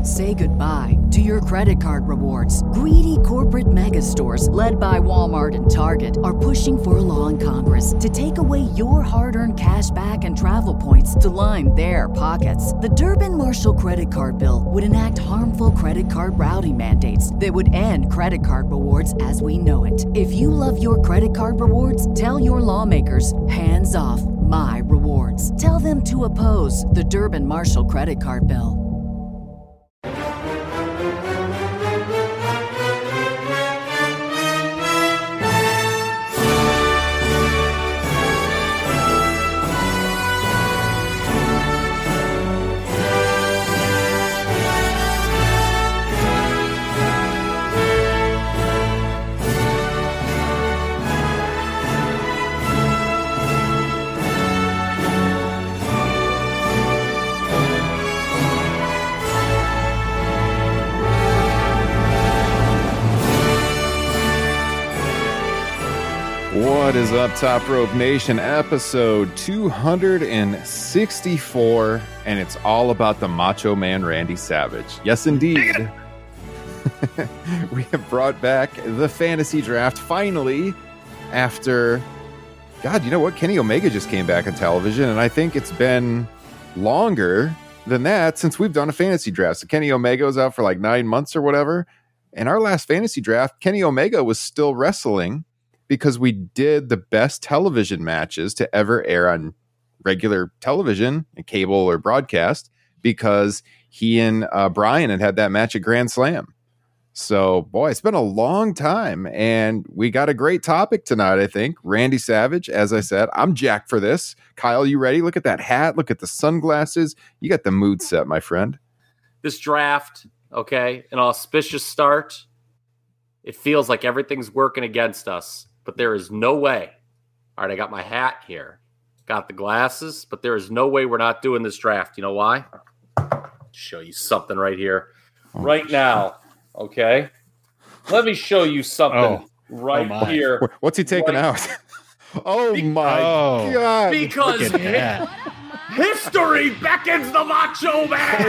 Say goodbye to your credit card rewards. Greedy corporate mega stores, led by Walmart and Target, are pushing for a law in Congress to take away your hard-earned cash back and travel points to line their pockets. The Durbin-Marshall credit card bill would enact harmful credit card routing mandates that would end credit card rewards as we know it. If you love your credit card rewards, tell your lawmakers, hands off my rewards. Tell them to oppose the Durbin-Marshall credit card bill. What is up, Top Rope Nation? Episode 264, and it's all about the Macho Man Randy Savage. Yes, indeed. We have brought back the fantasy draft finally after, God, you know what? Kenny Omega just came back on television, and I think it's been longer than that since we've done a fantasy draft. So Kenny Omega was out for like 9 months or whatever, and our last fantasy draft, Kenny Omega was still wrestling, because we did the best television matches to ever air on regular television, cable or broadcast, because he and Brian had that match at Grand Slam. So, boy, it's been a long time, and we got a great topic tonight, I think. Randy Savage, as I said, I'm jacked for this. Kyle, you ready? Look at that hat. Look at the sunglasses. You got the mood set, my friend. This draft, okay, an auspicious start. It feels like everything's working against us. But there is no way. All right, I got my hat here. Got the glasses, but there is no way we're not doing this draft. You know why? Show you something right here. Right now, okay? Let me show you something here. What's he taking out? My God. Because history beckons the Macho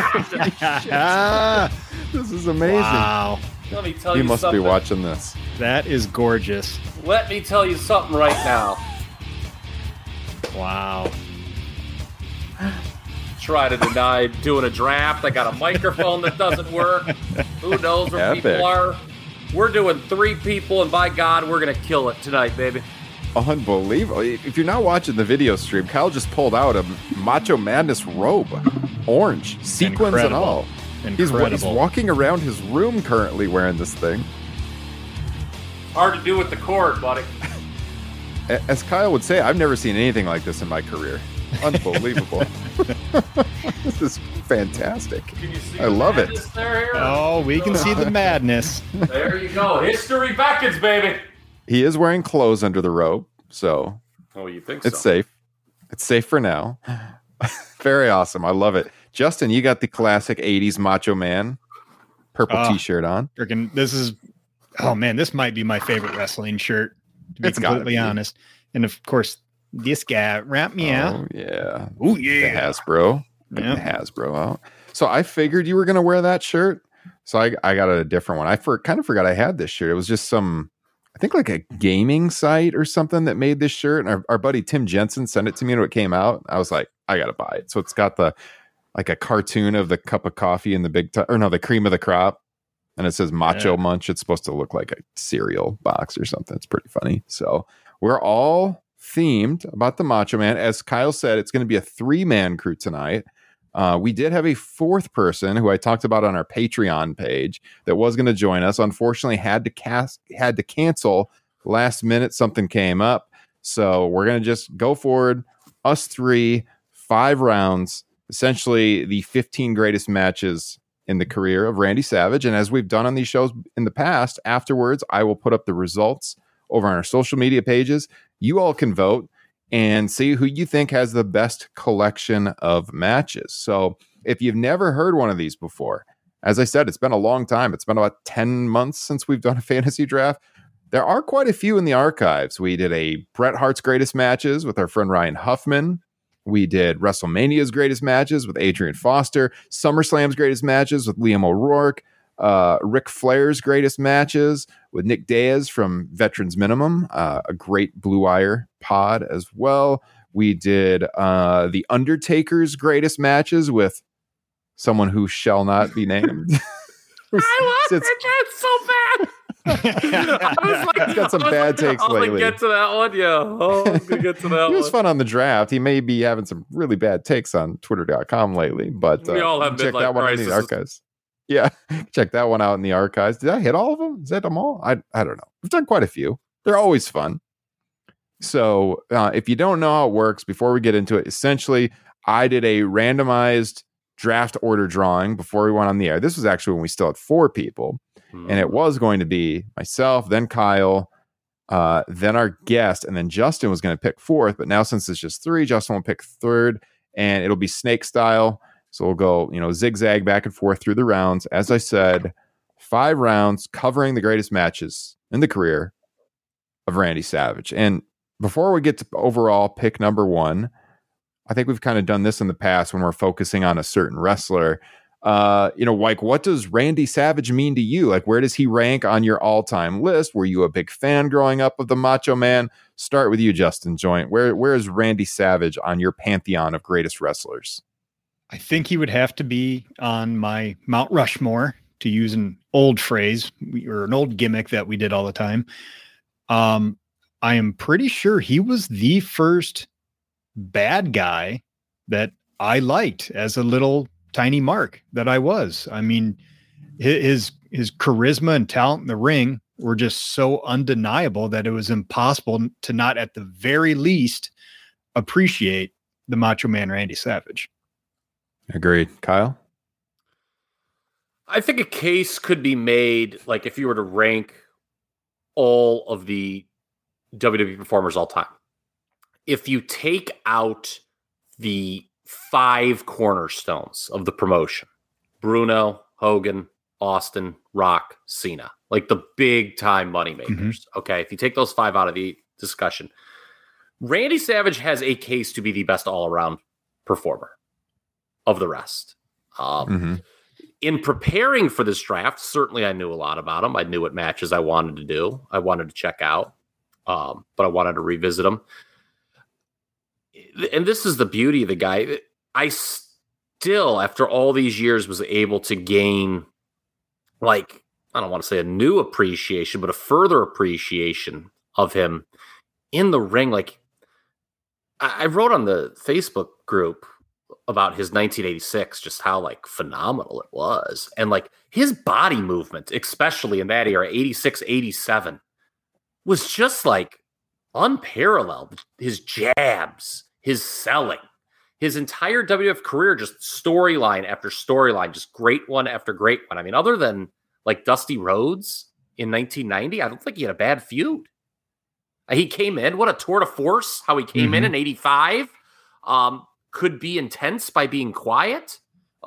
Man. This is amazing. Wow. Let me tell you must something. be watching this. That is gorgeous. Let me tell you something right now. Wow. Try to deny doing a draft. I got a microphone that doesn't work. Who knows where people are? We're doing 3 people, and by God, we're going to kill it tonight, baby. Unbelievable. If you're not watching the video stream, Kyle just pulled out a Macho Madness robe. Orange. Sequins and all. He's walking around his room currently wearing this thing. Hard to do with the cord, buddy. As Kyle would say, I've never seen anything like this in my career. Unbelievable. This is fantastic. Can you see I love it. There? Oh, we can see the madness. There you go. History beckons, baby. He is wearing clothes under the robe, so you think it's safe. It's safe for now. Very awesome. I love it. Justin, you got the classic 80s Macho Man purple t-shirt on. Freaking, this might be my favorite wrestling shirt, to be completely honest. And of course, this guy wrapped me out. Oh, yeah. Oh, yeah. The Hasbro. Yeah. The Hasbro out. So I figured you were going to wear that shirt. So I got a different one. I kind of forgot I had this shirt. It was just I think like a gaming site or something that made this shirt. And our buddy Tim Jensen sent it to me when it came out. I was like, I got to buy it. So it's got like a cartoon of the cup of coffee in the the cream of the crop. And it says Macho Munch. It's supposed to look like a cereal box or something. It's pretty funny. So we're all themed about the Macho Man. As Kyle said, it's going to be a 3-man crew tonight. We did have a 4th person who I talked about on our Patreon page that was going to join us. Unfortunately, had to cancel last minute. Something came up. So we're going to just go forward. Us 3, 5 rounds, essentially the 15 greatest matches in the career of Randy Savage. And as we've done on these shows in the past, afterwards, I will put up the results over on our social media pages. You all can vote and see who you think has the best collection of matches. So if you've never heard one of these before, as I said, it's been a long time. It's been about 10 months since we've done a fantasy draft. There are quite a few in the archives. We did a Bret Hart's Greatest Matches with our friend Ryan Huffman. We did WrestleMania's greatest matches with Adrian Foster, SummerSlam's greatest matches with Liam O'Rourke, Ric Flair's greatest matches with Nick Diaz from Veterans Minimum, a great Blue Wire pod as well. We did The Undertaker's greatest matches with someone who shall not be named. I lost it. That's so bad. I was like, he's got some bad takes lately. I'll get to that one. Yeah. Oh, I'm gonna get to that He one. was fun on the draft. He may be having some really bad takes on Twitter.com lately, but we all have check that one out in the archives. Yeah, check that one out in the archives. Did I hit all of them? Is that them all? I don't know. We've done quite a few. They're always fun. So if you don't know how it works, before we get into it, essentially, I did a randomized draft order drawing before we went on the air. This was actually when we still had 4 people, and it was going to be myself, then Kyle, then our guest, and then Justin was going to pick 4th. But now since it's just 3, Justin will pick 3rd, and it'll be snake style. So we'll go, zigzag back and forth through the rounds. As I said, 5 rounds covering the greatest matches in the career of Randy Savage. And before we get to overall pick number 1, I think we've kind of done this in the past when we're focusing on a certain wrestler. Like, what does Randy Savage mean to you? Like, where does he rank on your all-time list? Were you a big fan growing up of the Macho Man? Start with you, Justin Joint. Where is Randy Savage on your pantheon of greatest wrestlers? I think he would have to be on my Mount Rushmore, to use an old phrase or an old gimmick that we did all the time. I am pretty sure he was the first bad guy that I liked as a little tiny mark that I was. I mean, his charisma and talent in the ring were just so undeniable that it was impossible to not, at the very least, appreciate the Macho Man Randy Savage. Agreed. Kyle? I think a case could be made, like if you were to rank all of the WWE performers all time. If you take out the 5 cornerstones of the promotion, Bruno, Hogan, Austin, Rock, Cena, like the big time moneymakers. Okay. If you take those 5 out of the discussion, Randy Savage has a case to be the best all around performer of the rest. In preparing for this draft, certainly I knew a lot about him. I knew what matches I wanted to do. I wanted to check out, but I wanted to revisit him. And this is the beauty of the guy. I still, after all these years, was able to gain, like, I don't want to say a new appreciation, but a further appreciation of him in the ring. Like, I wrote on the Facebook group about his 1986, just how like phenomenal it was. And like his body movement, especially in that era, 86, 87, was just like unparalleled. His jabs, his selling, his entire WWF career, just storyline after storyline, just great one after great one. I mean, other than like Dusty Rhodes in 1990, I don't think he had a bad feud. He came in, what a tour de force, how he came in 85. Could be intense by being quiet.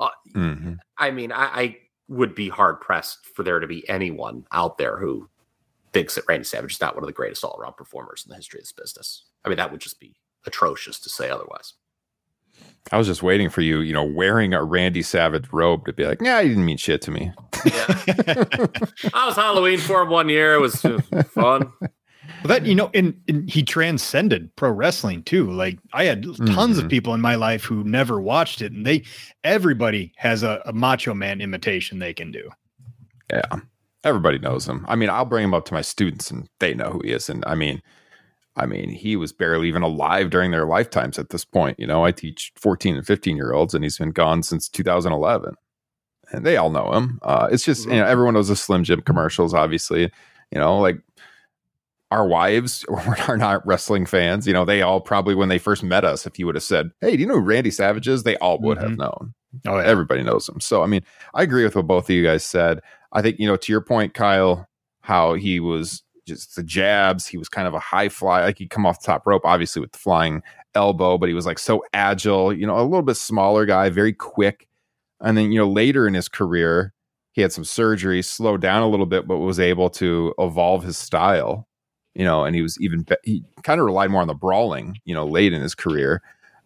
I mean, I would be hard pressed for there to be anyone out there who thinks that Randy Savage is not one of the greatest all around performers in the history of this business. I mean, that would just be atrocious to say otherwise. I was just waiting for you, wearing a Randy Savage robe to be like, yeah, he didn't mean shit to me. Yeah. I was Halloween for him one year. It was fun. Well, that, and he transcended pro wrestling too. Like I had tons of people in my life who never watched it, and everybody has a Macho Man imitation they can do. Yeah. Everybody knows him. I mean, I'll bring him up to my students and they know who he is. And I mean, he was barely even alive during their lifetimes at this point. I teach 14 and 15-year-olds and he's been gone since 2011 and they all know him. It's just, everyone knows the Slim Jim commercials, obviously, like, our wives are not wrestling fans. They all probably, when they first met us, if you would have said, hey, do you know who Randy Savage is? They all would have known. Oh, yeah. Everybody knows him. So, I mean, I agree with what both of you guys said. I think, to your point, Kyle, how he was just the jabs. He was kind of a high fly. Like he'd come off the top rope, obviously with the flying elbow, but he was like so agile, a little bit smaller guy, very quick. And then, later in his career, he had some surgery, slowed down a little bit, but was able to evolve his style. And he was he kind of relied more on the brawling, late in his career.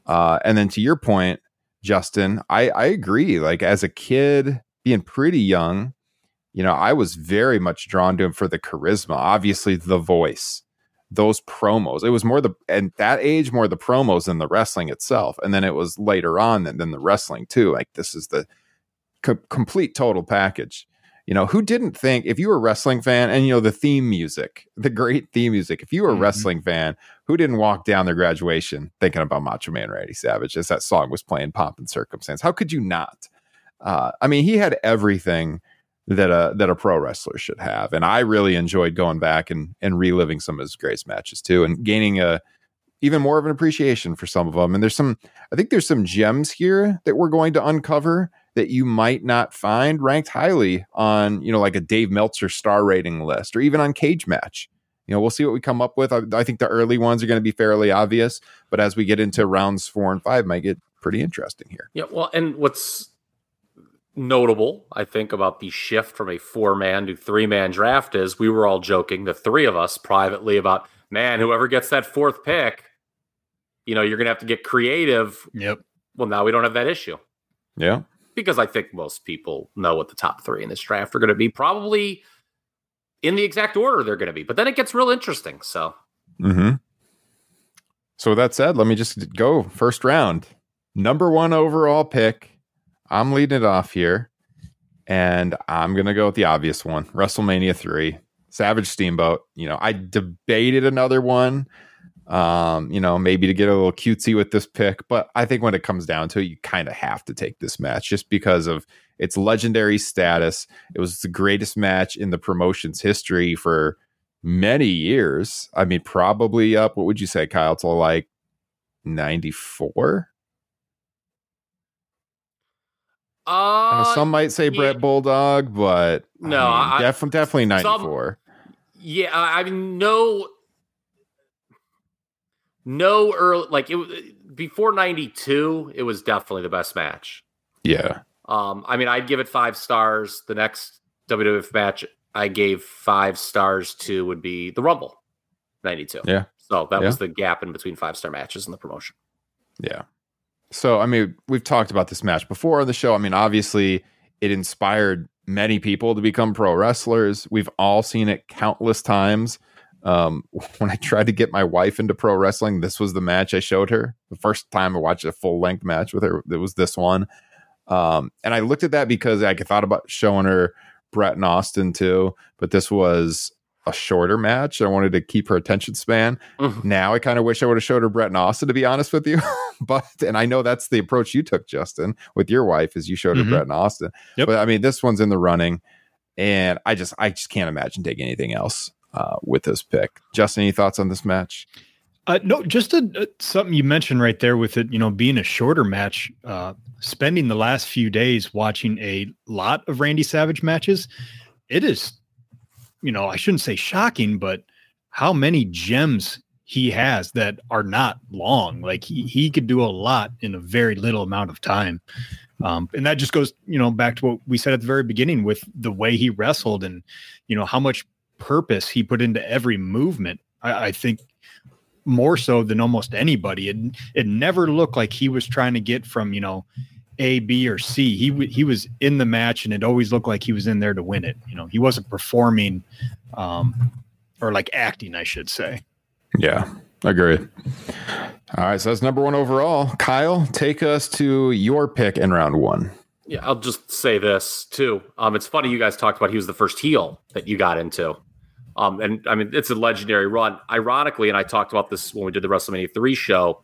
And then to your point, Justin, I agree. Like as a kid, being pretty young, I was very much drawn to him for the charisma, obviously the voice, those promos. It was more at that age, more the promos than the wrestling itself. And then it was later on than the wrestling too. Like this is the complete total package. Who didn't think, if you were a wrestling fan and, the theme music, the great theme music, if you were a wrestling fan, who didn't walk down their graduation thinking about Macho Man Randy Savage as that song was playing, Pomp and Circumstance? How could you not? He had everything that a pro wrestler should have. And I really enjoyed going back and reliving some of his greatest matches too, and gaining even more of an appreciation for some of them. And I think there's some gems here that we're going to uncover that you might not find ranked highly on, like a Dave Meltzer star rating list or even on Cage Match. We'll see what we come up with. I think the early ones are going to be fairly obvious, but as we get into rounds 4 and 5, might get pretty interesting here. Yeah. Well, and what's notable, I think, about the shift from a 4-man to 3-man draft is we were all joking, the three of us privately, about, man, whoever gets that 4th pick, you're going to have to get creative. Yep. Well, now we don't have that issue. Yeah. Because I think most people know what the top 3 in this draft are going to be, probably in the exact order they're going to be. But then it gets real interesting. So, So with that said, let me just go first round. Number 1 overall pick. I'm leading it off here, and I'm going to go with the obvious one, WrestleMania 3, Savage Steamboat. I debated another one, maybe to get a little cutesy with this pick, but I think when it comes down to it, you kind of have to take this match just because of its legendary status. It was the greatest match in the promotion's history for many years. Probably up, what would you say, Kyle, to like 94? Some might say Brett Bulldog, but no, definitely 94. No early, like it before 92, it was definitely the best match. Yeah. I'd give it 5 stars. The next WWF match I gave 5 stars to would be the Rumble 92. Yeah. So that was the gap in between 5-star matches in the promotion. Yeah. So, we've talked about this match before on the show. Obviously, it inspired many people to become pro wrestlers. We've all seen it countless times. When I tried to get my wife into pro wrestling, this was the match I showed her. The first time I watched a full-length match with her, it was this one. And I looked at that because I thought about showing her Brett and Austin too, but this was a shorter match. I wanted to keep her attention span. Now I kind of wish I would have showed her Brett and Austin, to be honest with you. And I know that's the approach you took, Justin, with your wife, is you showed her Brett and Austin. Yep. But this one's in the running, and I just can't imagine taking anything else with this pick. Justin, any thoughts on this match? No, just something you mentioned right there with it, being a shorter match, spending the last few days watching a lot of Randy Savage matches. It is, I shouldn't say shocking, but how many gems he has that are not long. Like he could do a lot in a very little amount of time. And that just goes, back to what we said at the very beginning with the way he wrestled and, how much purpose he put into every movement. I think more so than almost anybody. It never looked like he was trying to get from, A, B, or C. He was in the match, and it always looked like he was in there to win it. He wasn't performing or like acting, I should say. Yeah, agreed. All right, so that's number 1 overall. Kyle, take us to your pick in round 1. Yeah, I'll just say this too. It's funny you guys talked about he was the first heel that you got into. And it's a legendary run. Ironically, and I talked about this when we did the WrestleMania 3 show,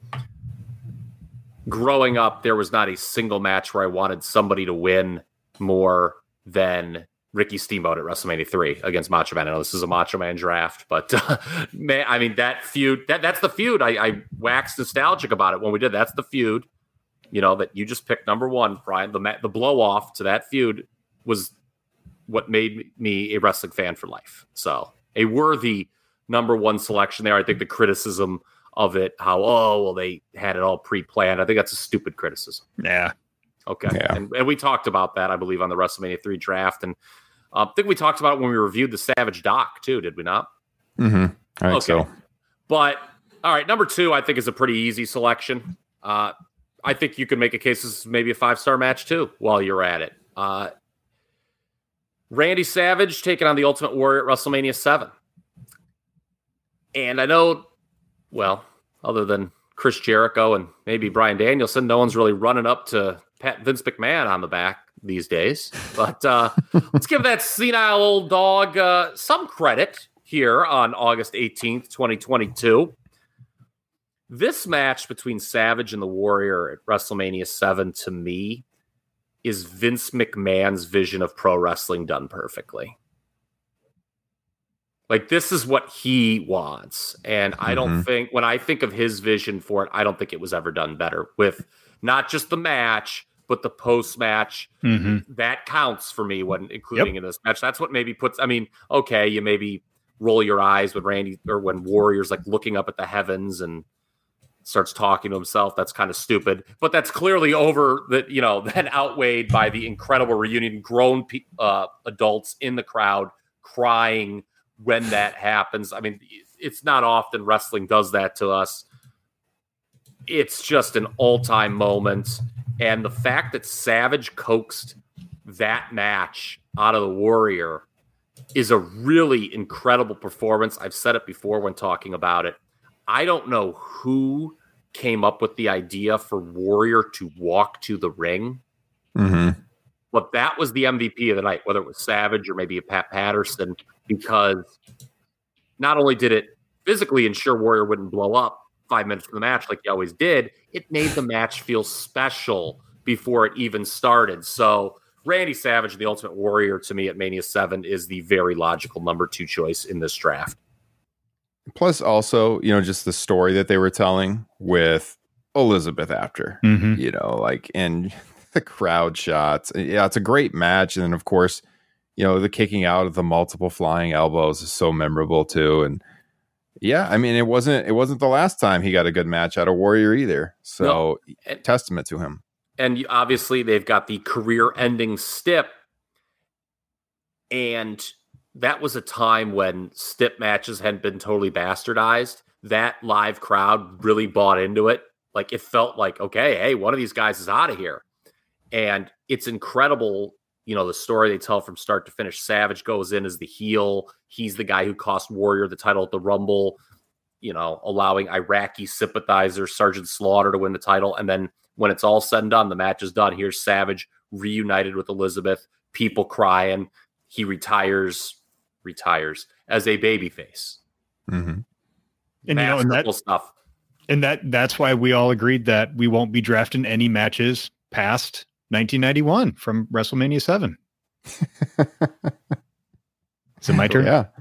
growing up, there was not a single match where I wanted somebody to win more than Ricky Steamboat at WrestleMania 3 against Macho Man. I know this is a Macho Man draft, but man, that feud, that's the feud. I waxed nostalgic about it when we did. That's the feud, that you just picked number 1, Brian. The blow off to that feud was what made me a wrestling fan for life. So a worthy number 1 selection there. I think the criticism of it, how, they had it all pre-planned, I think that's a stupid criticism. Yeah. Okay. Yeah. And we talked about that, I believe, on the WrestleMania 3 draft. And I think we talked about it when we reviewed the Savage doc too, did we not? Mm-hmm. I think so. But all right, number 2, I think, is a pretty easy selection. I think you could make a case this is maybe a 5-star match too while you're at it. Randy Savage taking on the Ultimate Warrior at WrestleMania 7. And I know, well, other than Chris Jericho and maybe Bryan Danielson, no one's really running up to pat Vince McMahon on the back these days. But let's give that senile old dog some credit here on August 18th, 2022. This match between Savage and the Warrior at WrestleMania 7, to me, is Vince McMahon's vision of pro wrestling done perfectly. Like, this is what he wants. And I don't think, when I think of his vision for it, I don't think it was ever done better with not just the match, but the post-match. That counts for me when including in this match. That's what maybe puts, I mean, okay, you maybe roll your eyes with Randy or when Warrior's like looking up at the heavens and starts talking to himself. That's kind of stupid, but that's clearly over that, you know, then outweighed by the incredible reunion, grown adults in the crowd crying when that happens. I mean, it's not often wrestling does that to us. It's just an all-time moment. And the fact that Savage coaxed that match out of the Warrior is a really incredible performance. I've said it before when talking about it. I don't know who came up with the idea for Warrior to walk to the ring. But that was the MVP of the night, whether it was Savage or maybe a Pat Patterson, because not only did it physically ensure Warrior wouldn't blow up 5 minutes from the match like he always did, it made the match feel special before it even started. So Randy Savage, the Ultimate Warrior, to me at Mania 7 is the very logical number 2 choice in this draft. Plus also, you know, just the story that they were telling with Elizabeth after, you know, like, and the crowd shots. Yeah, it's a great match. And then, of course, you know, the kicking out of the multiple flying elbows is so memorable too. And yeah, I mean, it wasn't the last time he got a good match out of Warrior either. So testament to him. And obviously they've got the career-ending stip. And that was a time when stip matches hadn't been totally bastardized. That live crowd really bought into it. Like, it felt like, okay, hey, one of these guys is out of here. And it's incredible, you know, the story they tell from start to finish. Savage goes in as the heel. He's the guy who cost Warrior the title at the Rumble, you know, allowing Iraqi sympathizer Sergeant Slaughter to win the title. And then when it's all said and done, the match is done. Here's Savage reunited with Elizabeth, people crying. He retires as a babyface. And you know, and that stuff. And that's why we all agreed that we won't be drafting any matches past 1991 from WrestleMania 7. Is it my turn? Yeah.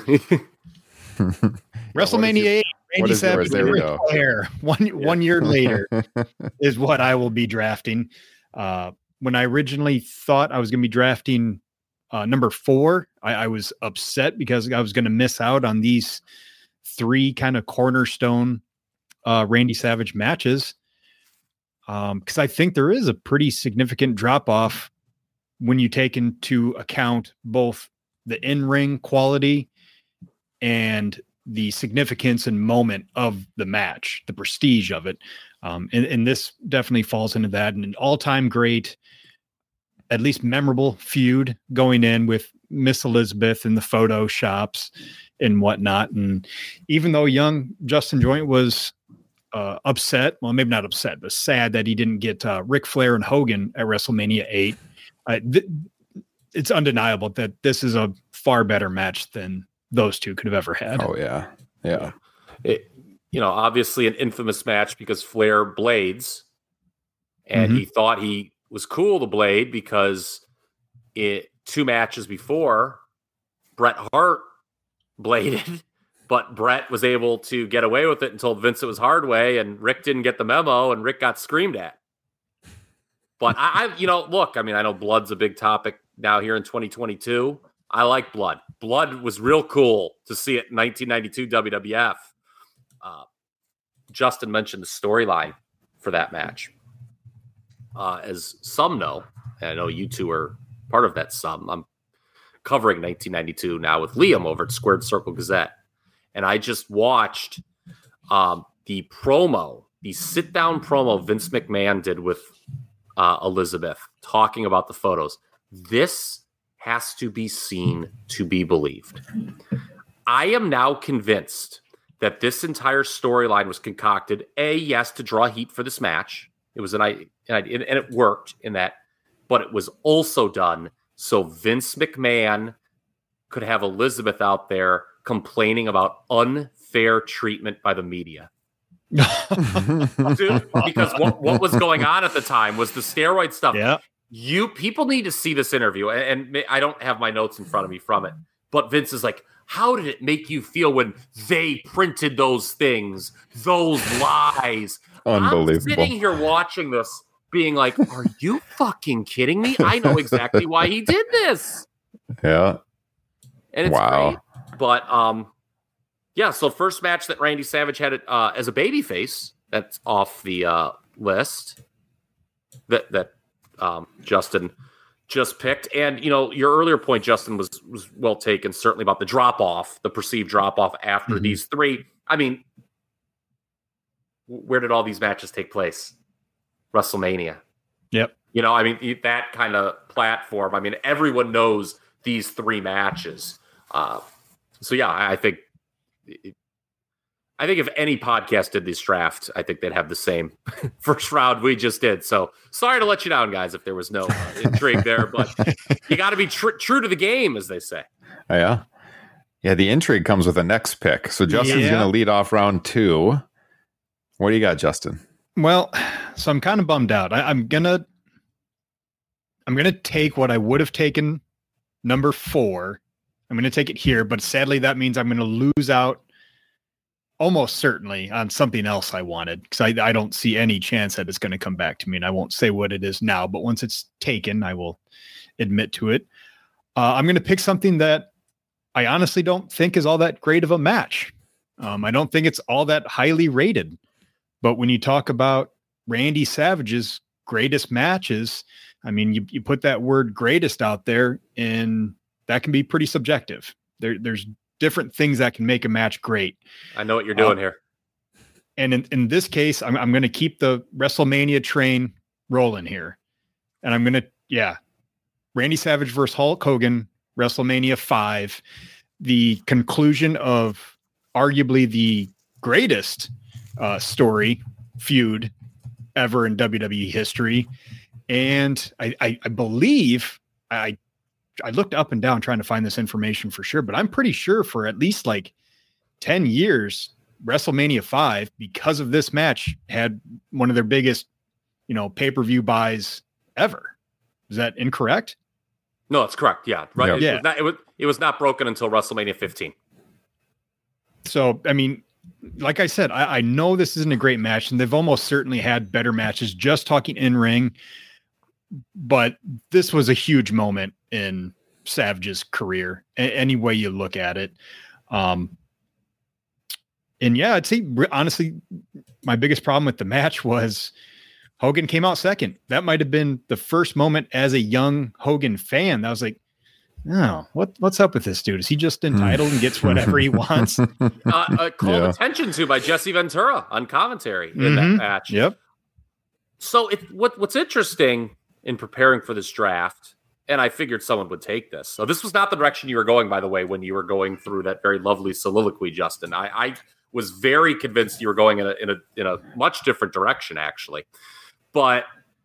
WrestleMania 8, Randy Savage, there we go. One year later is what I will be drafting. When I originally thought I was going to be drafting number 4, I was upset because I was going to miss out on these 3 kind of cornerstone Randy Savage matches. Because I think there is a pretty significant drop off when you take into account both the in-ring quality and the significance and moment of the match, the prestige of it. And this definitely falls into that. And an all-time great, at least memorable feud going in with Miss Elizabeth in the photo shops and whatnot. And even though young Justin Joint was upset, well, maybe not upset, but sad that he didn't get Ric Flair and Hogan at WrestleMania 8. It's undeniable that this is a far better match than those two could have ever had. Oh yeah. Yeah. It, you know, obviously an infamous match because Flair blades, and he thought he was cool to blade because 2 matches before Bret Hart bladed, but Bret was able to get away with it and told Vince it was hard way, and Rick didn't get the memo, and Rick got screamed at. But I you know, look, I mean, I know blood's a big topic now here in 2022. I like blood. Blood was real cool to see it in 1992 WWF. Justin mentioned the storyline for that match. As some know, and I know you two are part of that some, I'm covering 1992 now with Liam over at Squared Circle Gazette. And I just watched the promo the sit down promo Vince McMahon did with Elizabeth, talking about the photos. This has to be seen to be believed. I am now convinced that this entire storyline was concocted, yes, to draw heat for this match. It was and it worked in that, but it was also done so Vince McMahon could have Elizabeth out there complaining about unfair treatment by the media. Dude, because what was going on at the time was the steroid stuff. Yeah. People need to see this interview, and I don't have my notes in front of me from it, but Vince is like, how did it make you feel when they printed those things, those lies? Unbelievable. I'm sitting here watching this being like, are you fucking kidding me? I know exactly why he did this. Yeah. And it's great. But yeah, so first match that Randy Savage had as a babyface, that's off the list that Justin just picked. And, your earlier point, Justin, was well taken, certainly about the drop-off, the perceived drop-off after these three. I mean, where did all these matches take place? WrestleMania. Yep. That kind of platform. I mean, everyone knows these three matches. So, yeah, I think if any podcast did this draft, I think they'd have the same first round we just did. So sorry to let you down, guys, if there was no intrigue there, but you got to be true to the game, as they say. Yeah. Yeah, the intrigue comes with the next pick. So Justin's going to lead off round 2. What do you got, Justin? Well, so I'm kind of bummed out. I'm gonna take what I would have taken number 4. I'm going to take it here, but sadly that means I'm going to lose out almost certainly on something else I wanted, because I don't see any chance that it's going to come back to me, and I won't say what it is now, but once it's taken, I will admit to it. I'm going to pick something that I honestly don't think is all that great of a match. I don't think it's all that highly rated, but when you talk about Randy Savage's greatest matches, I mean, you put that word greatest out there, and that can be pretty subjective. There's different things that can make a match great. I know what you're doing here. And in this case, I'm going to keep the WrestleMania train rolling here. And I'm going to, Randy Savage versus Hulk Hogan, WrestleMania 5, the conclusion of arguably the greatest story feud ever in WWE history. And I believe I looked up and down trying to find this information for sure, but I'm pretty sure for at least like 10 years, WrestleMania 5, because of this match, had one of their biggest, pay-per-view buys ever. Is that incorrect? No, it's correct. Yeah. Right. Yeah. It was not broken until WrestleMania 15. So, I mean, like I said, I know this isn't a great match, and they've almost certainly had better matches, just talking in ring, but this was a huge moment in Savage's career, any way you look at it. And yeah, I'd say honestly, my biggest problem with the match was Hogan came out second. That might've been the first moment as a young Hogan fan that I was like, oh, what's up with this dude? Is he just entitled and gets whatever he wants? Called attention to by Jesse Ventura on commentary in that match. Yep. So what's interesting in preparing for this draft, and I figured someone would take this. So this was not the direction you were going, by the way, when you were going through that very lovely soliloquy, Justin. I was very convinced you were going in a much different direction, actually. But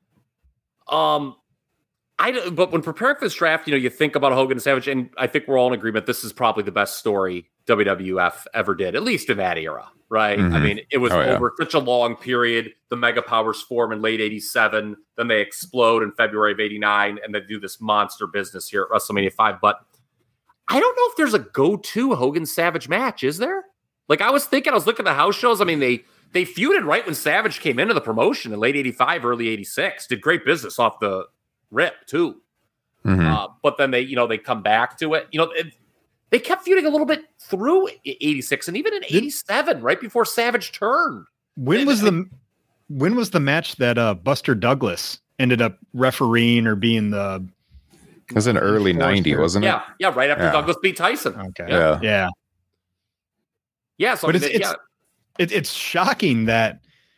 but when preparing for this draft, you think about Hogan and Savage, and I think we're all in agreement this is probably the best story WWF ever did, at least in that era, right? I mean, it was over such a long period. The Mega Powers form in late 87, then they explode in February of 89, and they do this monster business here at WrestleMania 5. But I don't know if there's a go-to Hogan Savage match, is there? Like, I was looking at the house shows. I mean, they feuded right when Savage came into the promotion in late 85, early 86. Did great business off the rip, too. But then they come back to it. They kept feuding a little bit through 86 and even in 87, right before Savage turned. When was the match that Buster Douglas ended up refereeing or being the? It was in early 90, wasn't it? Yeah, right after Douglas beat Tyson. Okay. Yeah. So but it's shocking that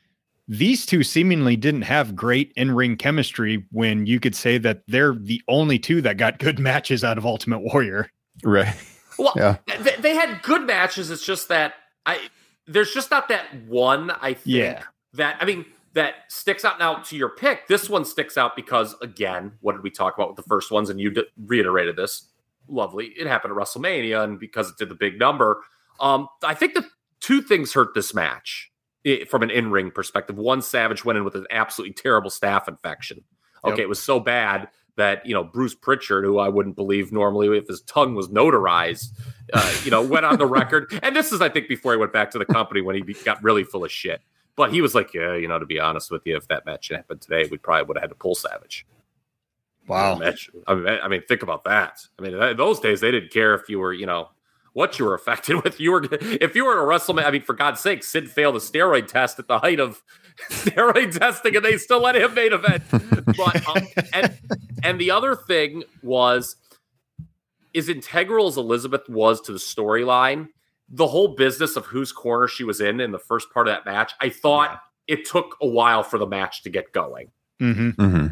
these two seemingly didn't have great in-ring chemistry when you could say that they're the only two that got good matches out of Ultimate Warrior. Right. Well, Yeah. they had good matches. It's just that there's just not that one, I think, that sticks out. Now, to your pick, this one sticks out because, again, what did we talk about with the first ones? And you reiterated this. Lovely. It happened at WrestleMania, and because it did the big number. I think the two things hurt this match from an in-ring perspective. One, Savage went in with an absolutely terrible staph infection. Okay, It was so bad that, Bruce Pritchard, who I wouldn't believe normally if his tongue was notarized, went on the record. And this is, I think, before he went back to the company when he got really full of shit. But he was like, yeah, to be honest with you, if that match happened today, we probably would have had to pull Savage. Wow. I mean, think about that. I mean, in those days, they didn't care if you were, what you were affected with. If you were in a WrestleMania, I mean, for God's sake, Sid failed a steroid test at the height of steroid testing, and they still let him main event. But and the other thing was, as integral as Elizabeth was to the storyline, the whole business of whose corner she was in the first part of that match, I thought it took a while for the match to get going. Mm-hmm. Mm-hmm.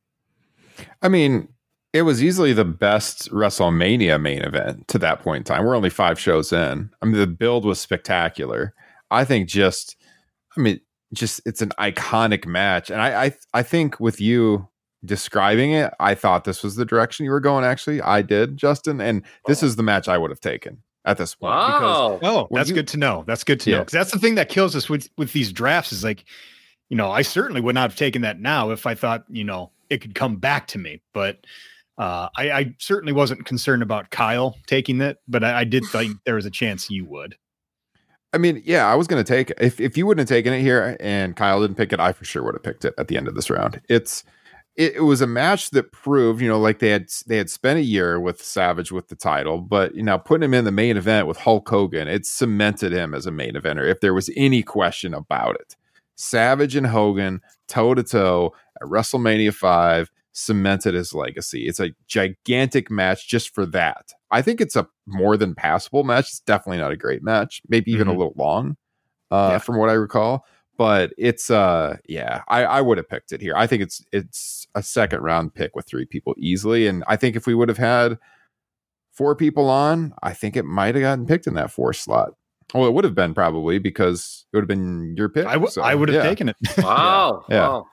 I mean, it was easily the best WrestleMania main event to that point in time. We're only 5 shows in. I mean, the build was spectacular. I think it's an iconic match. And I think with you describing it, I thought this was the direction you were going. Actually, I did, Justin. And this is the match I would have taken at this point. Wow. That's good to know. That's good to know. Because that's the thing that kills us with these drafts is like, I certainly would not have taken that now if I thought, it could come back to me. But I certainly wasn't concerned about Kyle taking that, but I did think there was a chance you would. I mean, yeah, I was going to take it. If you wouldn't have taken it here and Kyle didn't pick it, I for sure would have picked it at the end of this round. It was a match that proved, like they had spent a year with Savage with the title, but putting him in the main event with Hulk Hogan, it cemented him as a main eventer. If there was any question about it, Savage and Hogan toe to toe at WrestleMania 5 cemented his legacy. It's a gigantic match just for that. I think it's a more than passable match. It's definitely not a great match, maybe even a little long, from what I recall. But it's I would have picked it here. I think it's a second round pick with 3 people easily. And I think if we would have had 4 people on, I think it might have gotten picked in that 4 slot. Well, it would have been probably because it would have been your pick. I would have taken it. Wow. Yeah. Wow.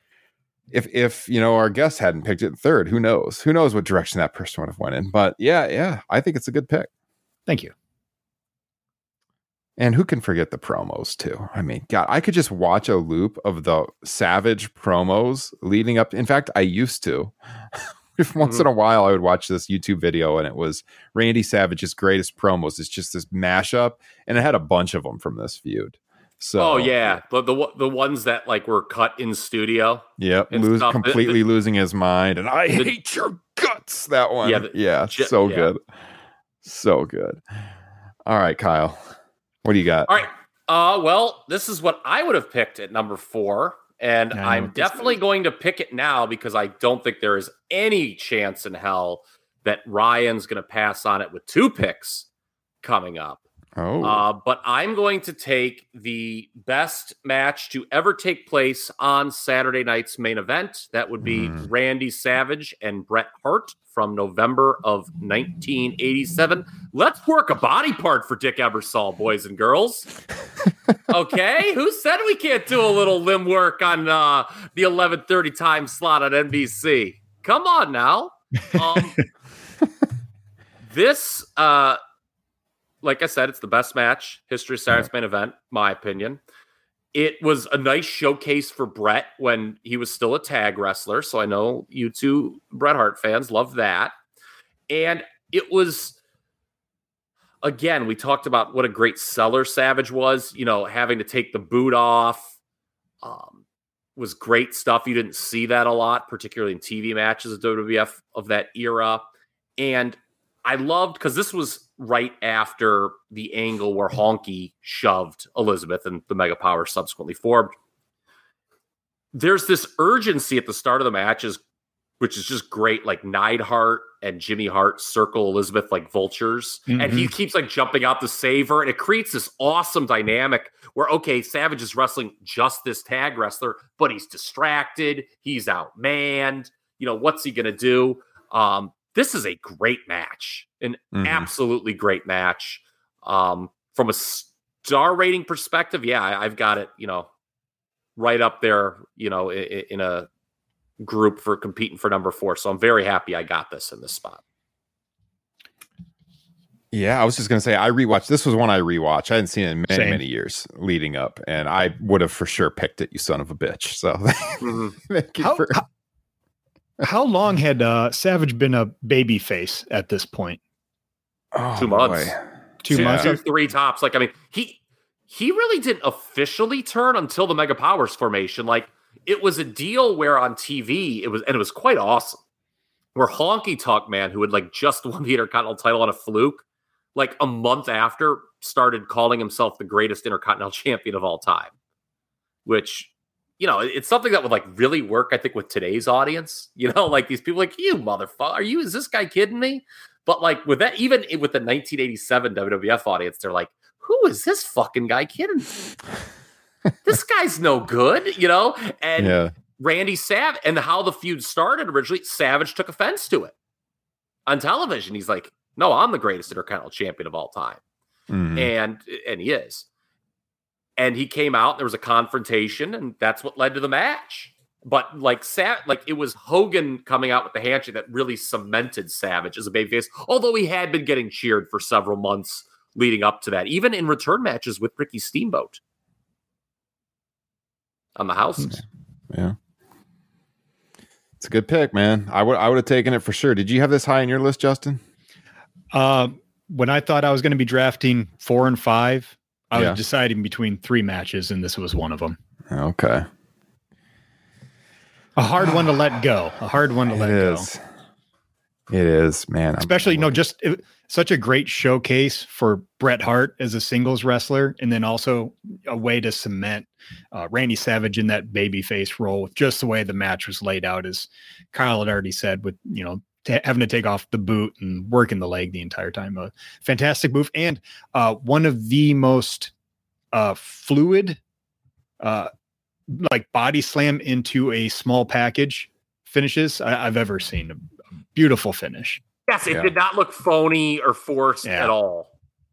If our guest hadn't picked it in 3rd, who knows what direction that person would have went in. But yeah, I think it's a good pick. Thank you. And who can forget the promos too? I mean, God, I could just watch a loop of the Savage promos leading up. In fact, I used to. If once in a while I would watch this YouTube video and it was Randy Savage's greatest promos. It's just this mashup, and it had a bunch of them from this feud. So, the ones that were cut in studio. Yep, completely losing his mind, and I hate your guts. That one, good, so good. All right, Kyle, what do you got? All right, well, this is what I would have picked at number 4, and I'm definitely going to pick it now because I don't think there is any chance in hell that Ryan's going to pass on it with 2 picks coming up. But I'm going to take the best match to ever take place on Saturday night's main event. That would be Randy Savage and Bret Hart from November of 1987. Let's work a body part for Dick Ebersol, boys and girls. Okay, who said we can't do a little limb work on the 11:30 time slot on NBC? Come on now. This. Like I said, it's the best match, history of Saturday's main event, my opinion. It was a nice showcase for Bret when he was still a tag wrestler. So I know you two Bret Hart fans love that. And it was, again, we talked about what a great seller Savage was, having to take the boot off was great stuff. You didn't see that a lot, particularly in TV matches of WWF of that era. And I loved, because this was right after the angle where Honky shoved Elizabeth and the Mega Power subsequently formed. There's this urgency at the start of the matches, which is just great. Like Neidhart and Jimmy Hart circle Elizabeth like vultures, and he keeps like jumping out to save her, and it creates this awesome dynamic where, okay, Savage is wrestling just this tag wrestler, but he's distracted, he's outmanned. What's he gonna do? This is a great match, an absolutely great match. From a star rating perspective, yeah, I've got it, right up there, in a group for competing for number 4. So I'm very happy I got this in this spot. Yeah, I was just going to say, this was one I rewatched. I hadn't seen it in many, many years leading up, and I would have for sure picked it, you son of a bitch. So thank you how long had Savage been a baby face at this point? 2 months. Boy. 2 months? 2, 3 tops. Like, I mean, he really didn't officially turn until the Mega Powers formation. Like, it was a deal where on TV, it was quite awesome, where Honky Tonk Man, who had like just won the Intercontinental title on a fluke, like a month after, started calling himself the greatest Intercontinental champion of all time, which, it's something that would like really work, I think, with today's audience. Like these people like, you motherfucker, is this guy kidding me? But like with that, even with the 1987 WWF audience, they're like, who is this fucking guy kidding? This guy's no good, And Randy Savage, and how the feud started originally, Savage took offense to it on television. He's like, no, I'm the greatest Intercontinental champion of all time. And he is. And he came out, there was a confrontation, and that's what led to the match. But like it was Hogan coming out with the handshake that really cemented Savage as a babyface, although he had been getting cheered for several months leading up to that, even in return matches with Ricky Steamboat on the houses. Yeah. It's a good pick, man. I would have taken it for sure. Did you have this high on your list, Justin? When I thought I was going to be drafting 4 and 5, I was deciding between 3 matches, and this was one of them. Okay. A hard one to let go. It is, man. Especially, such a great showcase for Bret Hart as a singles wrestler, and then also a way to cement Randy Savage in that babyface role with just the way the match was laid out, as Kyle had already said, with, having to take off the boot and working the leg the entire time. A fantastic move, and one of the most fluid, like body slam into a small package finishes I've ever seen. A beautiful finish. Yes, it did not look phony or forced at all.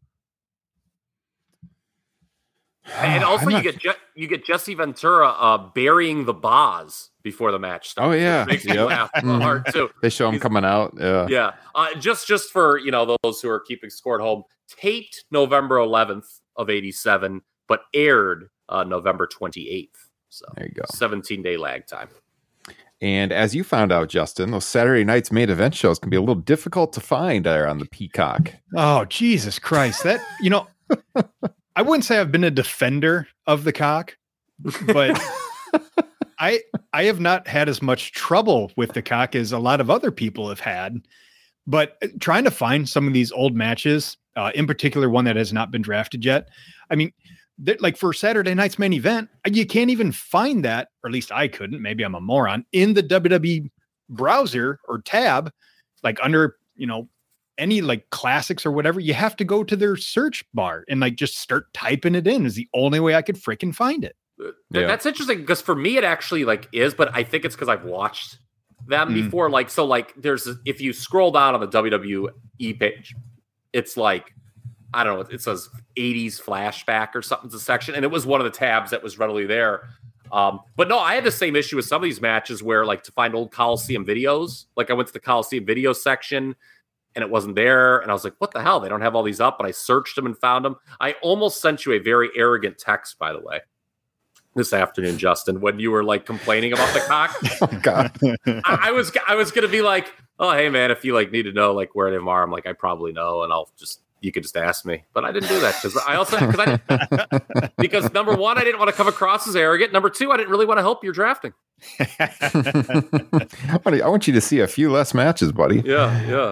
And also, you get Jesse Ventura burying the Boz before the match starts. Oh yeah, makes me laugh hard too. They show him coming out. Yeah. Just for those who are keeping score at home, taped November 11th of '87, but aired November 28th. So there you go. 17-day lag time. And as you found out, Justin, those Saturday night's main event shows can be a little difficult to find there on the Peacock. Oh, Jesus Christ. That, I wouldn't say I've been a defender of the cock, but I have not had as much trouble with the cock as a lot of other people have had. But trying to find some of these old matches, in particular one that has not been drafted yet, I mean, like for Saturday night's main event, you can't even find that, or at least I couldn't. Maybe I'm a moron, in the WWE browser or tab, like under, any like classics or whatever. You have to go to their search bar and like just start typing it in is the only way I could freaking find it. That's interesting, because for me it actually like is, but I think it's because I've watched them before. Like, so like if you scroll down on the WWE page, it's like, I don't know, it says 80s flashback or something's a section. And it was one of the tabs that was readily there. But no, I had the same issue with some of these matches where, like, to find old Coliseum videos, like I went to the Coliseum video section and it wasn't there. And I was like, what the hell? They don't have all these up. And I searched them and found them. I almost sent you a very arrogant text, by the way, this afternoon, Justin, when you were like complaining about the cock. Oh God. I was going to be like, oh, hey man, if you like need to know like where they are, I'm like, I probably know. And you could just ask me, but I didn't do that because number one, I didn't want to come across as arrogant. Number two, I didn't really want to help your drafting. Buddy, I want you to see a few less matches, buddy. Yeah.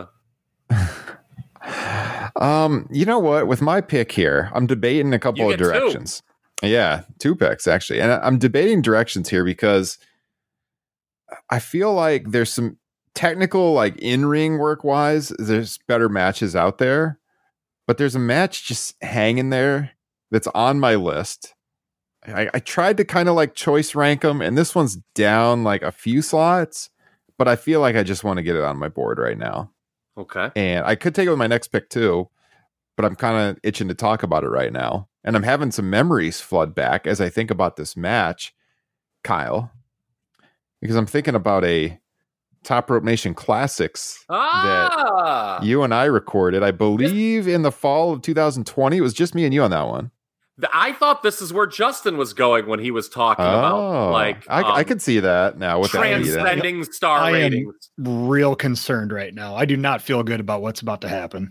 You know what? With my pick here, I'm debating a couple of directions. 2. Yeah, 2 picks actually. And I'm debating directions here because I feel like there's some technical, like in-ring work wise, there's better matches out there, but there's a match just hanging there that's on my list. I tried to kind of like choice rank them, and this one's down like a few slots, but I feel like I just want to get it on my board right now. Okay. And I could take it with my next pick too, but I'm kind of itching to talk about it right now. And I'm having some memories flood back as I think about this match, Kyle, because I'm thinking about a Top Rope Nation Classics that you and I recorded, I believe in the fall of 2020. It was just me and you on that one. I thought this is where Justin was going when he was talking about like I could see that now with transcending star ratings. I am real concerned right now. I do not feel good about what's about to happen.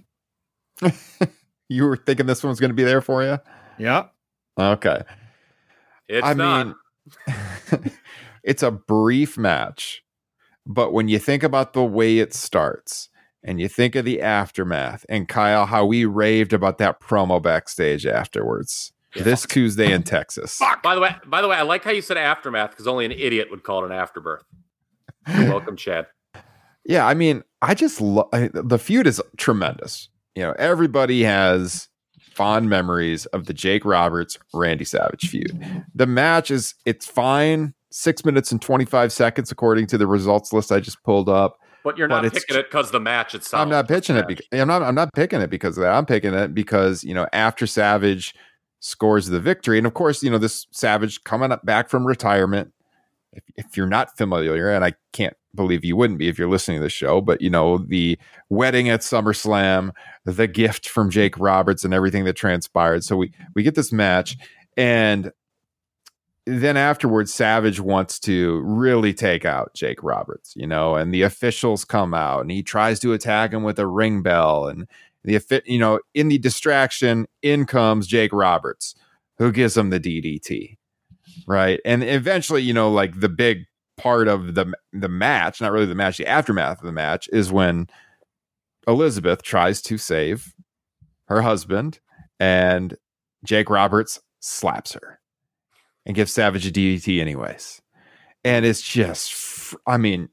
You were thinking this one was going to be there for you? Yeah. Okay. It's not. It's a brief match, but when you think about the way it starts and you think of the aftermath and Kyle, how we raved about that promo backstage afterwards. This Tuesday in Texas. By the way, I like how you said aftermath because only an idiot would call it an afterbirth. You're welcome, Chad. Yeah, I mean, I just the feud is tremendous. You know, everybody has fond memories of the Jake Roberts Randy Savage feud. The match it's fine, 6 minutes and 25 seconds according to the results list I just pulled up. But you're not picking it because the match itself. I'm not pitching it. I'm not picking it because of that. I'm picking it because, you know, after Savage scores the victory, and of course, you know, this Savage coming up back from retirement. If you're not familiar, and I can't believe you wouldn't be if you're listening to the show, but you know, the wedding at SummerSlam, the gift from Jake Roberts, and everything that transpired. So we get this match, and then afterwards, Savage wants to really take out Jake Roberts, you know, and the officials come out and he tries to attack him with a ring bell. And you know, in the distraction, in comes Jake Roberts, who gives him the DDT. Right. And eventually, you know, like the big part of the match, not really the match, the aftermath of the match is when Elizabeth tries to save her husband and Jake Roberts slaps her and gives Savage a DDT anyways. And it's just, I mean,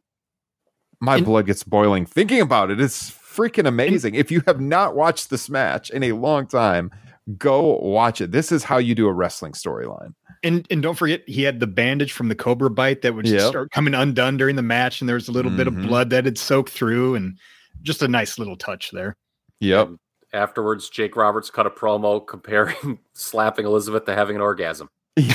my blood gets boiling thinking about it. It's freaking amazing. If you have not watched this match in a long time, go watch it. This is how you do a wrestling storyline. And don't forget, he had the bandage from the cobra bite that would start coming undone during the match. And there was a little bit of blood that had soaked through, and just a nice little touch there. Yep. And afterwards, Jake Roberts cut a promo comparing slapping Elizabeth to having an orgasm.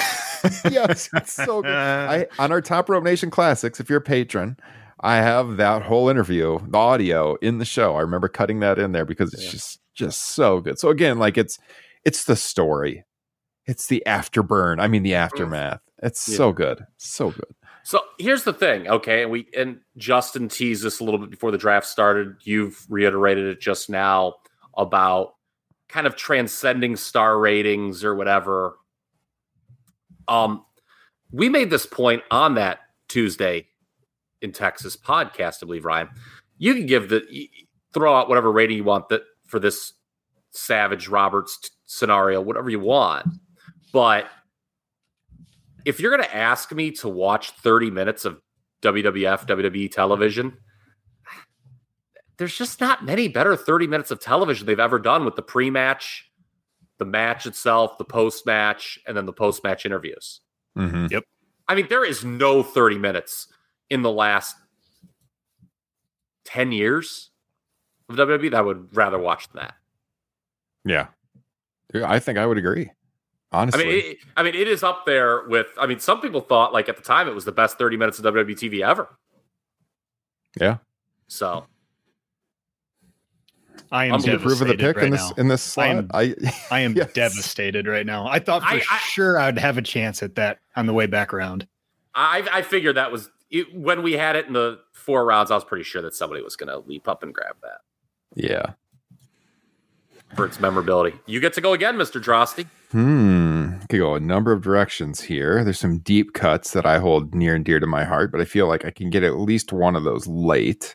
Yes, it's so good. On our Top Rope Nation Classics, if you're a patron, I have that whole interview, the audio in the show. I remember cutting that in there because it's just so good. So again, like it's the story. It's the afterburn. I mean, the aftermath. It's so good. So good. So here's the thing. Okay. And Justin teased this a little bit before the draft started. You've reiterated it just now about kind of transcending star ratings or whatever. We made this point on that Tuesday in Texas podcast, I believe, Ryan. You can throw out whatever rating you want for this Savage Roberts scenario, whatever you want. But if you're going to ask me to watch 30 minutes of WWF, WWE television, there's just not many better 30 minutes of television they've ever done with the pre-match, the match itself, the post-match, and then the post-match interviews. Mm-hmm. Yep. I mean, there is no 30 minutes in the last 10 years of WWE that I would rather watch than that. Yeah. I think I would agree. Honestly. I mean, it is up there with, some people thought like at the time it was the best 30 minutes of WWE TV ever. Yeah. So I am approve of the pick right in this slot. I am devastated right now. I thought for sure I'd have a chance at that on the way back around. I figured that was when we had it in the 4 rounds. I was pretty sure that somebody was going to leap up and grab that. Yeah. For its memorability. You get to go again, Mr. Drosty. Could go a number of directions here. There's some deep cuts that I hold near and dear to my heart, but I feel like I can get at least one of those late.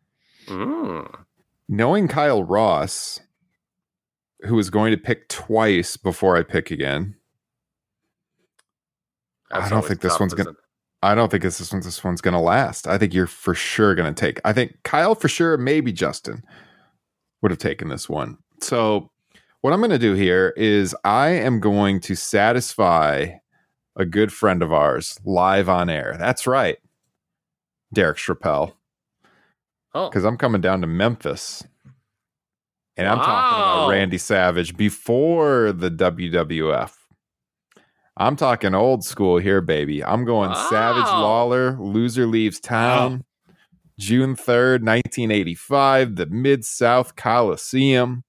Knowing Kyle Ross, who is going to pick twice before I pick again, I don't think this one's going to... I don't think this one's going to last. I think you're for sure going to take. I think Kyle for sure, maybe Justin would have taken this one. So what I'm going to do here is I am going to satisfy a good friend of ours live on air. That's right, Derek Chappelle. Oh, Because I'm coming down to Memphis. And I'm talking Wow. about Randy Savage before the WWF. I'm talking old school here, baby. I'm going Savage Wow. Lawler, Loser Leaves Town, June 3rd, 1985, the Mid-South Coliseum.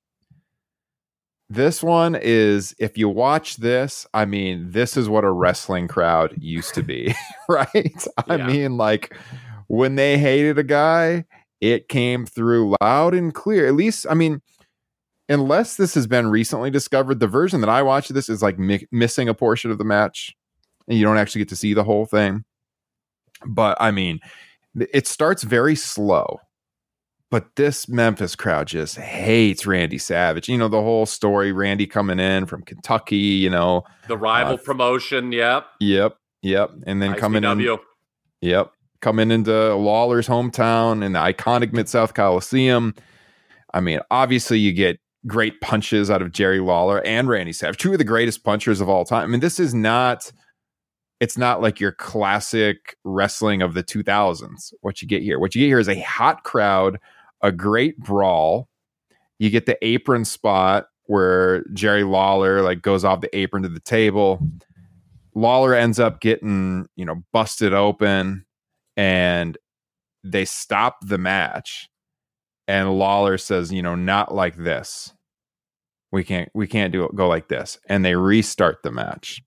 This one is, if you watch this, I mean, this is what a wrestling crowd used to be, right? I Yeah. mean, like, when they hated a guy, it came through loud and clear. At least, I mean, unless this has been recently discovered, the version that I watch of this is like missing a portion of the match, and you don't actually get to see the whole thing. But I mean, it starts very slow. But this Memphis crowd just hates Randy Savage. You know, the whole story, Randy coming in from Kentucky, you know. The rival promotion, yep. Yep. And then coming in. Yep. Coming into Lawler's hometown in the iconic Mid-South Coliseum. I mean, obviously you get great punches out of Jerry Lawler and Randy Savage, two of the greatest punchers of all time. I mean, this is not, it's not like your classic wrestling of the 2000s. What you get here is a hot crowd, a great brawl. You get the apron spot where Jerry Lawler like goes off the apron to the table. Lawler ends up getting, you know, busted open, and they stop the match. And Lawler says, you know, not like this. We can't go like this. And they restart the match.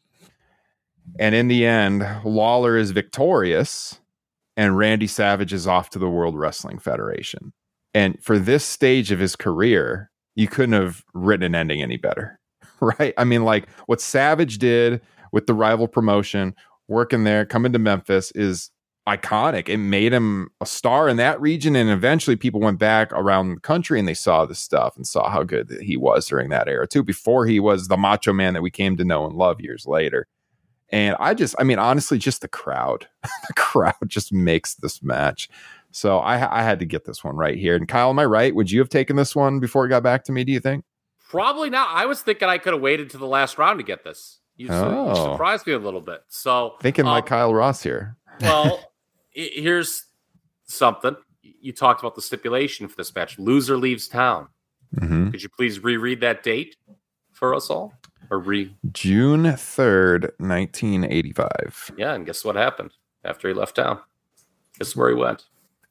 And in the end, Lawler is victorious, and Randy Savage is off to the World Wrestling Federation. And for this stage of his career, you couldn't have written an ending any better, right? I mean, like what Savage did with the rival promotion, working there, coming to Memphis is iconic. It made him a star in that region, and eventually people went back around the country and they saw this stuff and saw how good he was during that era too, before he was the Macho Man that we came to know and love years later. And I mean, honestly, just the crowd just makes this match. So I had to get this one right here. And Kyle, am I right? Would you have taken this one before it got back to me, do you think? Probably not. I was thinking I could have waited to the last round to get this. You surprised me a little bit. So thinking like Kyle Ross here. Well, here's something. You talked about the stipulation for this match. Loser leaves town. Mm-hmm. Could you please reread that date for us all? Or June 3rd, 1985. Yeah, and guess what happened after he left town? Guess where he went?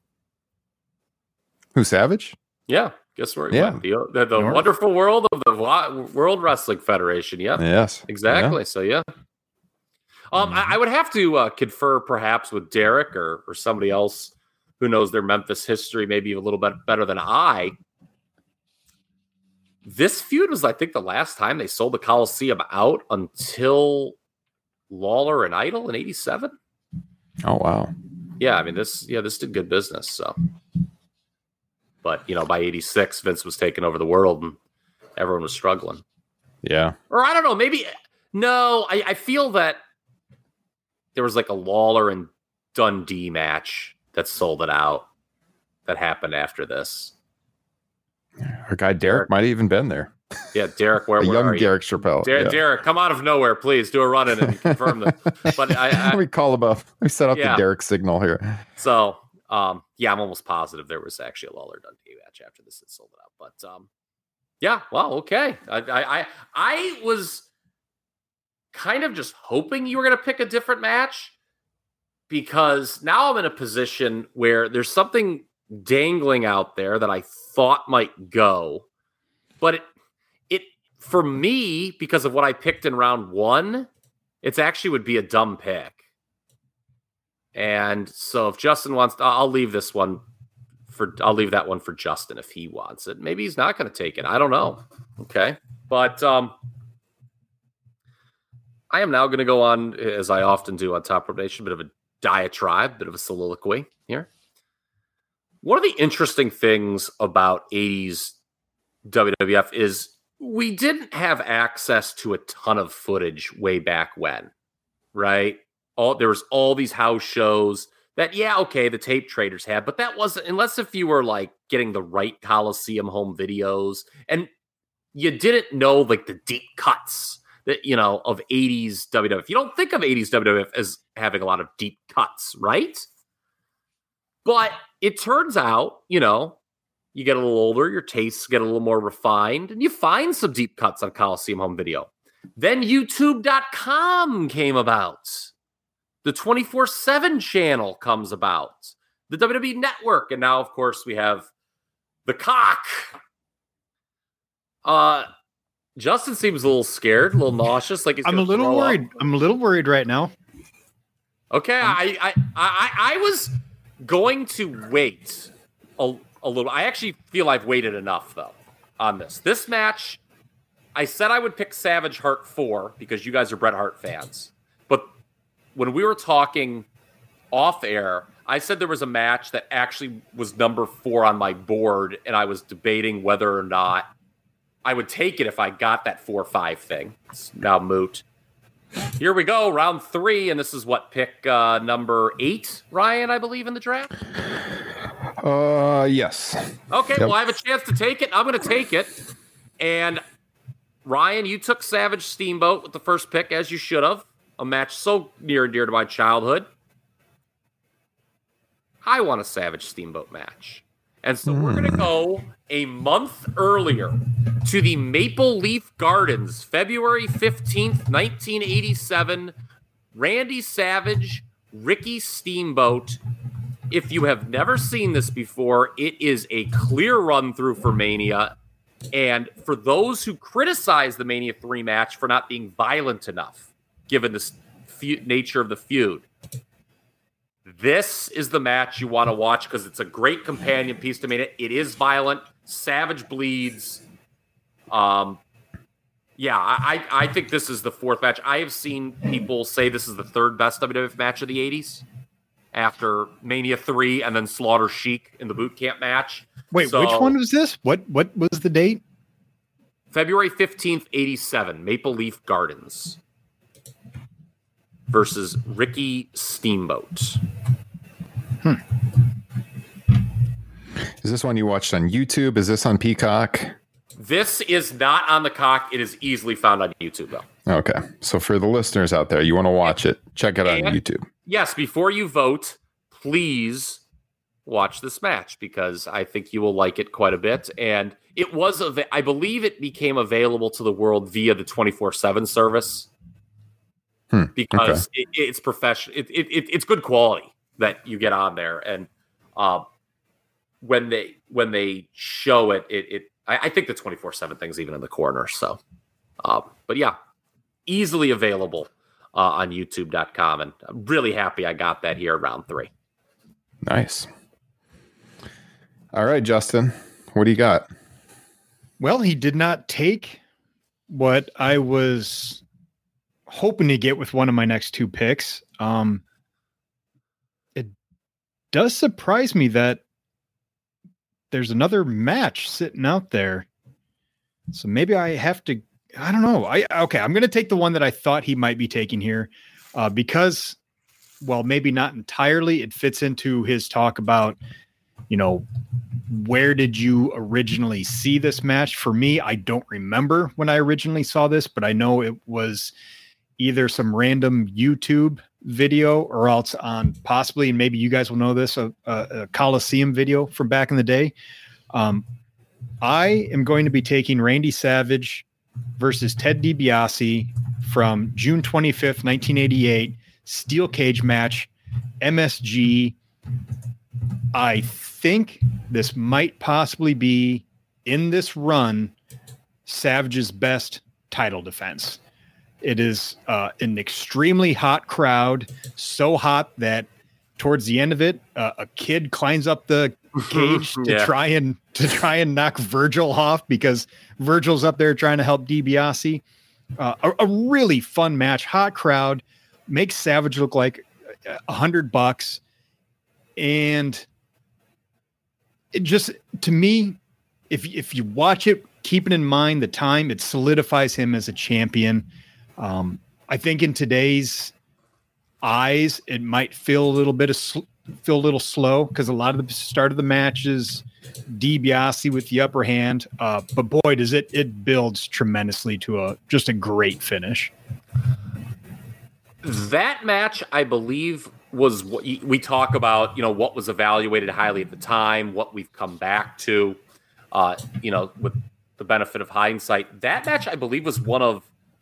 Who, Savage? Yeah, guess where he went? The wonderful world of the World Wrestling Federation. Yeah. Yes. Exactly. Yeah. So, yeah. I would have to confer perhaps with Derek or somebody else who knows their Memphis history maybe a little bit better than I. This feud was, I think, the last time they sold the Coliseum out until Lawler and Idol in 87. Oh, wow. Yeah, I mean, this did good business. So, but, you know, by 86, Vince was taking over the world and everyone was struggling. Yeah. Or I don't know, maybe, no, I feel that there was like a Lawler and Dundee match that sold it out that happened after this. Our guy Derek might have even been there. Yeah, Derek, where young are you? Derek Chappelle. Derek, come out of nowhere, please. Do a run in and confirm this. But let me call above. Let me set up the Derek signal here. So, yeah, I'm almost positive there was actually a Lawler Dundee match after this that sold it out. But yeah, well, okay. I was kind of just hoping you were going to pick a different match, because now I'm in a position where there's something dangling out there that I thought might go, but it for me, because of what I picked in round one, it's actually would be a dumb pick. And so if Justin wants to, I'll leave that one for Justin if he wants it. Maybe he's not going to take it. I don't know. Okay. But I am now going to go on, as I often do on Top Rope Nation, bit of a diatribe, bit of a soliloquy here. One of the interesting things about 80s WWF is we didn't have access to a ton of footage way back when, right? there was all these house shows that, the tape traders had, but that wasn't, unless if you were like getting the right Coliseum home videos and you didn't know like the deep cuts that, of 80s WWF. You don't think of 80s WWF as having a lot of deep cuts, right? But it turns out, you get a little older, your tastes get a little more refined, and you find some deep cuts on Coliseum home video. Then YouTube.com came about. The 24/7 channel comes about. The WWE Network. And now, of course, we have the Cock. Justin seems a little scared, a little nauseous. Like I'm a little worried. Up. I'm a little worried right now. Okay, I was going to wait a little. I actually feel I've waited enough, though, on this. This match, I said I would pick Savage Hart 4 because you guys are Bret Hart fans. But when we were talking off air, I said there was a match that actually was number 4 on my board, and I was debating whether or not I would take it if I got that 4-5 thing. It's now moot. Here we go, round 3, and this is pick number 8, Ryan, I believe, in the draft? Yes. Okay, Well, I have a chance to take it. I'm going to take it. And Ryan, you took Savage Steamboat with the first pick, as you should have. A match so near and dear to my childhood. I want a Savage Steamboat match. And so we're going to go a month earlier to the Maple Leaf Gardens, February 15th, 1987. Randy Savage, Ricky Steamboat. If you have never seen this before, it is a clear run-through for Mania. And for those who criticize the Mania 3 match for not being violent enough, given the nature of the feud, this is the match you want to watch because it's a great companion piece to Mania. It is violent. Savage bleeds. I think this is the 4th match. I have seen people say this is the 3rd best WWF match of the 80s after Mania 3 and then Slaughter Sheik in the boot camp match. Wait, which one was this? What was the date? February 15th, 87, Maple Leaf Gardens versus Ricky Steamboat. Is this one you watched on YouTube? Is this on Peacock? This is not on the Cock. It is easily found on YouTube, though. Okay. So for the listeners out there, you want to watch it, check it out on YouTube. Yes, before you vote, please watch this match because I think you will like it quite a bit. And it was, I believe it became available to the world via the 24/7 service because it's professional. It's good quality that you get on there. And when they show it, I think the 24/7 thing's even in the corner. So, but yeah, easily available on YouTube.com. And I'm really happy I got that here round 3. Nice. All right, Justin, what do you got? Well, he did not take what I was hoping to get with one of my next 2 picks. It does surprise me that there's another match sitting out there. So maybe I have to, I don't know. I'm going to take the one that I thought he might be taking here because, well, maybe not entirely. It fits into his talk about, where did you originally see this match? For me, I don't remember when I originally saw this, but I know it was either some random YouTube video or else on possibly, and maybe you guys will know this, a Coliseum video from back in the day. I am going to be taking Randy Savage versus Ted DiBiase from June 25th, 1988, steel cage match, MSG. I think this might possibly be, in this run, Savage's best title defense. It is an extremely hot crowd, so hot that towards the end of it, a kid climbs up the cage to try and knock Virgil off because Virgil's up there trying to help DiBiase. A really fun match, hot crowd, makes Savage look like $100, and it just, to me, if you watch it, keeping in mind the time, it solidifies him as a champion. I think in today's eyes, it might feel a little bit feel a little slow because a lot of the start of the matches, DiBiase with the upper hand. But boy, does it builds tremendously to just a great finish. That match, I believe, was what we talk about, what was evaluated highly at the time, what we've come back to, with the benefit of hindsight. That match, I believe, was one of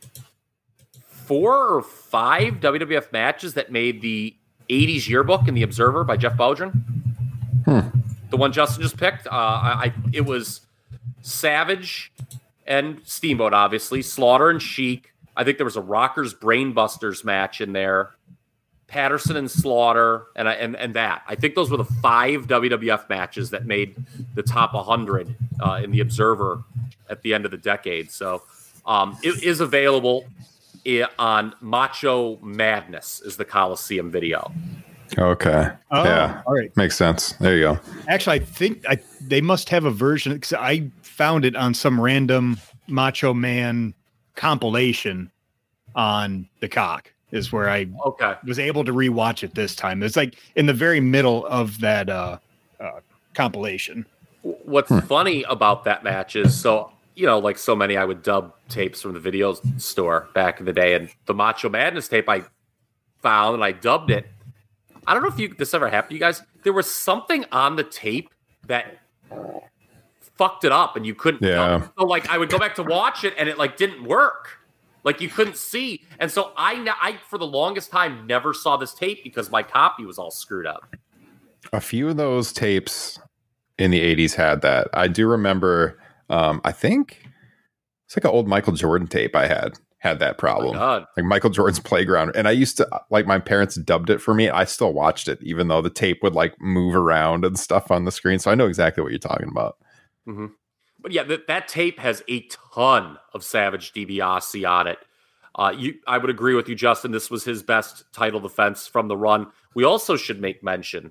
4 or 5 WWF matches that made the 80s yearbook in the Observer by Jeff Bowdren. The one Justin just picked. It was Savage and Steamboat, obviously, Slaughter and Sheik. I think there was a Rockers Brainbusters match in there, Patterson and Slaughter, and that. I think those were the 5 WWF matches that made the top 100 in the Observer at the end of the decade. So it is available on Macho Madness is the Coliseum video. Okay. Oh, yeah. All right. Makes sense. There you go. Actually, I think they must have a version because I found it on some random Macho Man compilation on the Cock is where I was able to rewatch it this time. It's like in the very middle of that compilation. What's funny about that match is, like so many, I would dub tapes from the video store back in the day, and the Macho Madness tape I found and I dubbed it. I don't know if this ever happened to you guys. There was something on the tape that fucked it up and you couldn't. Yeah. So I would go back to watch it and it didn't work. You couldn't see. And so I for the longest time never saw this tape because my copy was all screwed up. A few of those tapes in the 80s had that. I do remember, I think it's like an old Michael Jordan tape I had that problem. Like Michael Jordan's Playground. And I used to, my parents dubbed it for me. I still watched it, even though the tape would move around and stuff on the screen. So I know exactly what you're talking about. Mm-hmm. But yeah, that tape has a ton of Savage DiBiase on it. I would agree with you, Justin. This was his best title defense from the run. We also should make mention,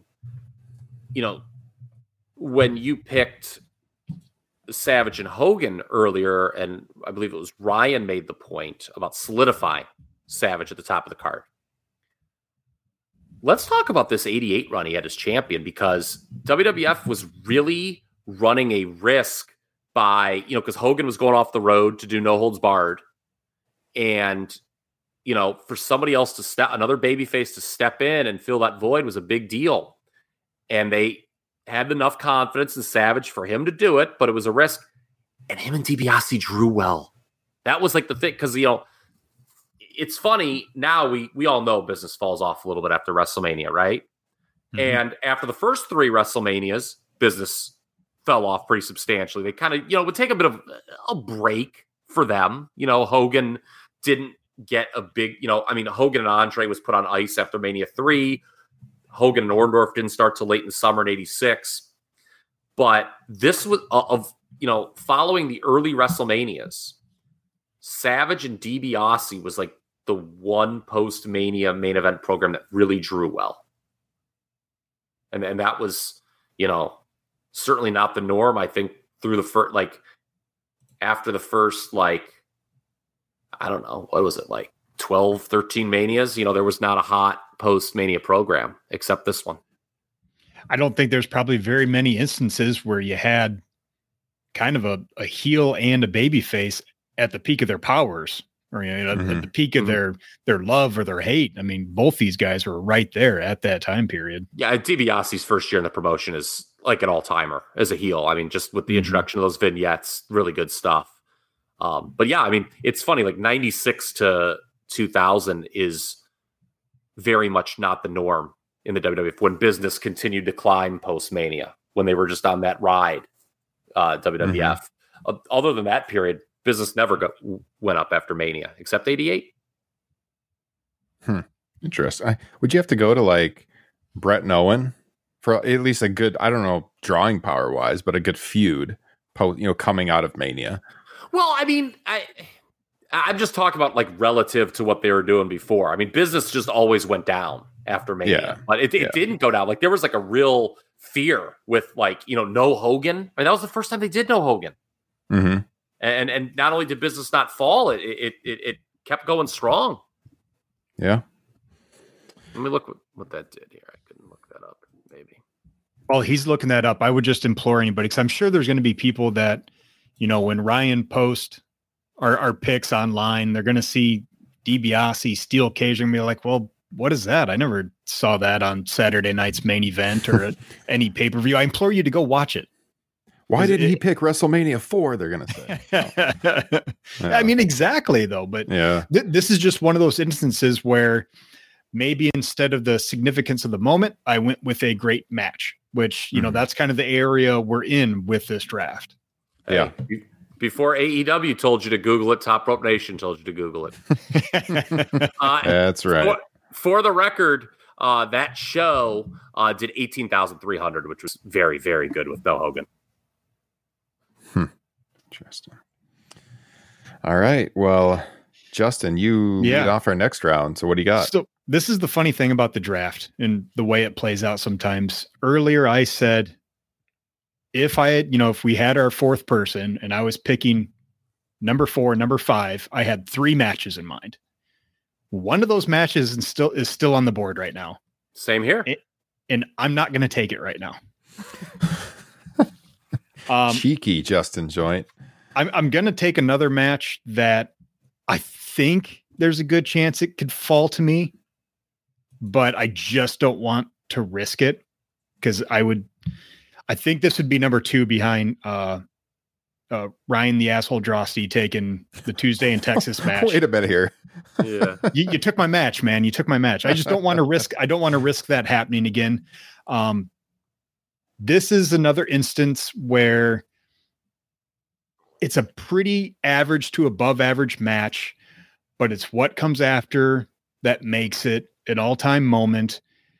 when you picked Savage and Hogan earlier, and I believe it was Ryan made the point about solidifying Savage at the top of the card. Let's talk about this 88 run he had as champion, because WWF was really running a risk by, because Hogan was going off the road to do No Holds Barred. And, for somebody else to another babyface to step in and fill that void was a big deal. And they had enough confidence in Savage for him to do it, but it was a risk. And him and DiBiase drew well. That was the thing, because, it's funny, now we all know business falls off a little bit after WrestleMania, right? Mm-hmm. And after the first 3 WrestleManias, business fell off pretty substantially. They kind of, would take a bit of a break for them. Hogan didn't get a big, Hogan and Andre was put on ice after Mania 3. Hogan and Orndorff didn't start till late in the summer in 86. But this was, following the early WrestleManias, Savage and DiBiase was the one post-Mania main event program that really drew well. And that was, certainly not the norm. I think through the first, after the first, I don't know, what was it, 12, 13 Manias? There was not a hot post-Mania program except this one. I don't think there's probably very many instances where you had kind of a heel and a baby face at the peak of their powers, or Mm-hmm. at the peak of their love or their hate. I mean, both these guys were right there at that time period. Yeah, DiBiase's first year in the promotion is an all-timer as a heel. I mean, just with the introduction of those vignettes, really good stuff. But yeah, I mean, it's funny, 96 to 2000 is very much not the norm in the WWF when business continued to climb post-Mania, when they were just on that ride, WWF. Mm-hmm. Other than that period, business never went up after Mania, except 88. Interesting. Would you have to go to Brett and Owen for at least a good, I don't know, drawing power wise, but a good feud, coming out of Mania? Well, I mean, I'm just talking about relative to what they were doing before. I mean, business just always went down after Mania, but it didn't go down. There was a real fear with no Hogan. I mean, that was the first time they did no Hogan. Mm-hmm. And not only did business not fall, it kept going strong. Yeah. Let me look what that did here. I couldn't look that up. Maybe. While he's looking that up, I would just implore anybody, because I'm sure there's going to be people that, when Ryan posts our picks online, they're going to see DiBiase, Steel Cage, and be like, well, what is that? I never saw that on Saturday night's main event or at any pay-per-view. I implore you to go watch it. Why didn't he pick WrestleMania 4? They're going to say. I mean, exactly, though. But this is just one of those instances where maybe instead of the significance of the moment, I went with a great match, which, that's kind of the area we're in with this draft. Yeah. Before AEW told you to Google it, Top Rope Nation told you to Google it. That's right. For the record, that show did 18,300, which was very, very good with no Hogan. Interesting. All right. Well, Justin, you lead off our next round. So what do you got? So this is the funny thing about the draft and the way it plays out sometimes. Earlier, I said, if we had our fourth person and I was picking number 4, number 5, I had 3 matches in mind. One of those matches is still on the board right now. Same here. And I'm not going to take it right now. Cheeky Justin Joint. I'm going to take another match that I think there's a good chance it could fall to me, but I just don't want to risk it, because I think this would be number 2 behind Ryan the Asshole Drosty taking the Tuesday in Texas match. Wait a minute here. Yeah, you took my match, man. You took my match. I just don't want to risk. I don't want to risk that happening again. This is another instance where it's a pretty average to above average match, but it's what comes after that makes it an all-time moment.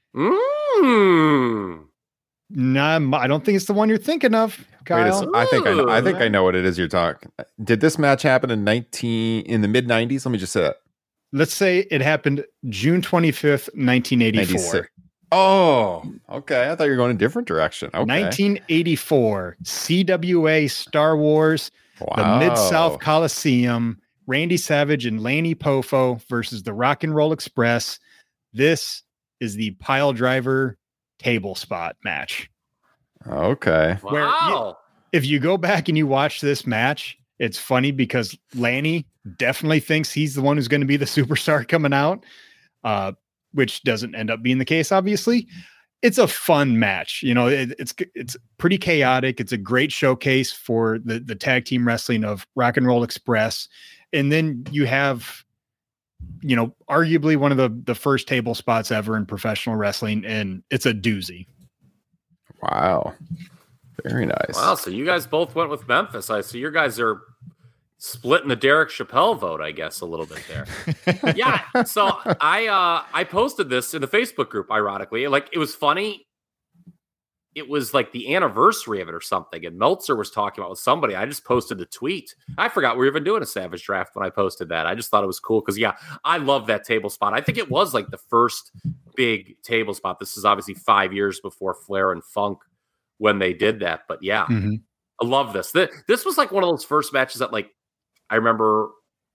Nah, I don't think it's the one you're thinking of, Kyle. I think I know what it is you're talking. Did this match happen in the mid 90s? Let me just say that. Let's say it happened June 25th, 1984. 96. Oh, okay. I thought you were going a different direction. Okay. 1984, CWA Star Wars, the Mid-South Coliseum, Randy Savage and Lanny Poffo versus the Rock and Roll Express. This is the pile driver table spot match. Okay. Wow. If you go back and you watch this match, it's funny because Lanny definitely thinks he's the one who's going to be the superstar coming out, which doesn't end up being the case, obviously. It's a fun match. It's pretty chaotic. It's a great showcase for the tag team wrestling of Rock and Roll Express. And then you have, arguably one of the first table spots ever in professional wrestling, and it's a doozy. Wow. Very nice. Wow. So you guys both went with Memphis. I see your guys are splitting the Derek Chappelle vote, I guess, a little bit there. Yeah. So I posted this in the Facebook group, ironically. Like, it was funny. It was like the anniversary of it or something. And Meltzer was talking about with somebody. I just posted the tweet. I forgot we were even doing a Savage draft when I posted that. I just thought it was cool because, I love that table spot. I think it was like the first big table spot. This is obviously 5 years before Flair and Funk when they did that. But I love this. This was like one of those first matches that, like, I remember,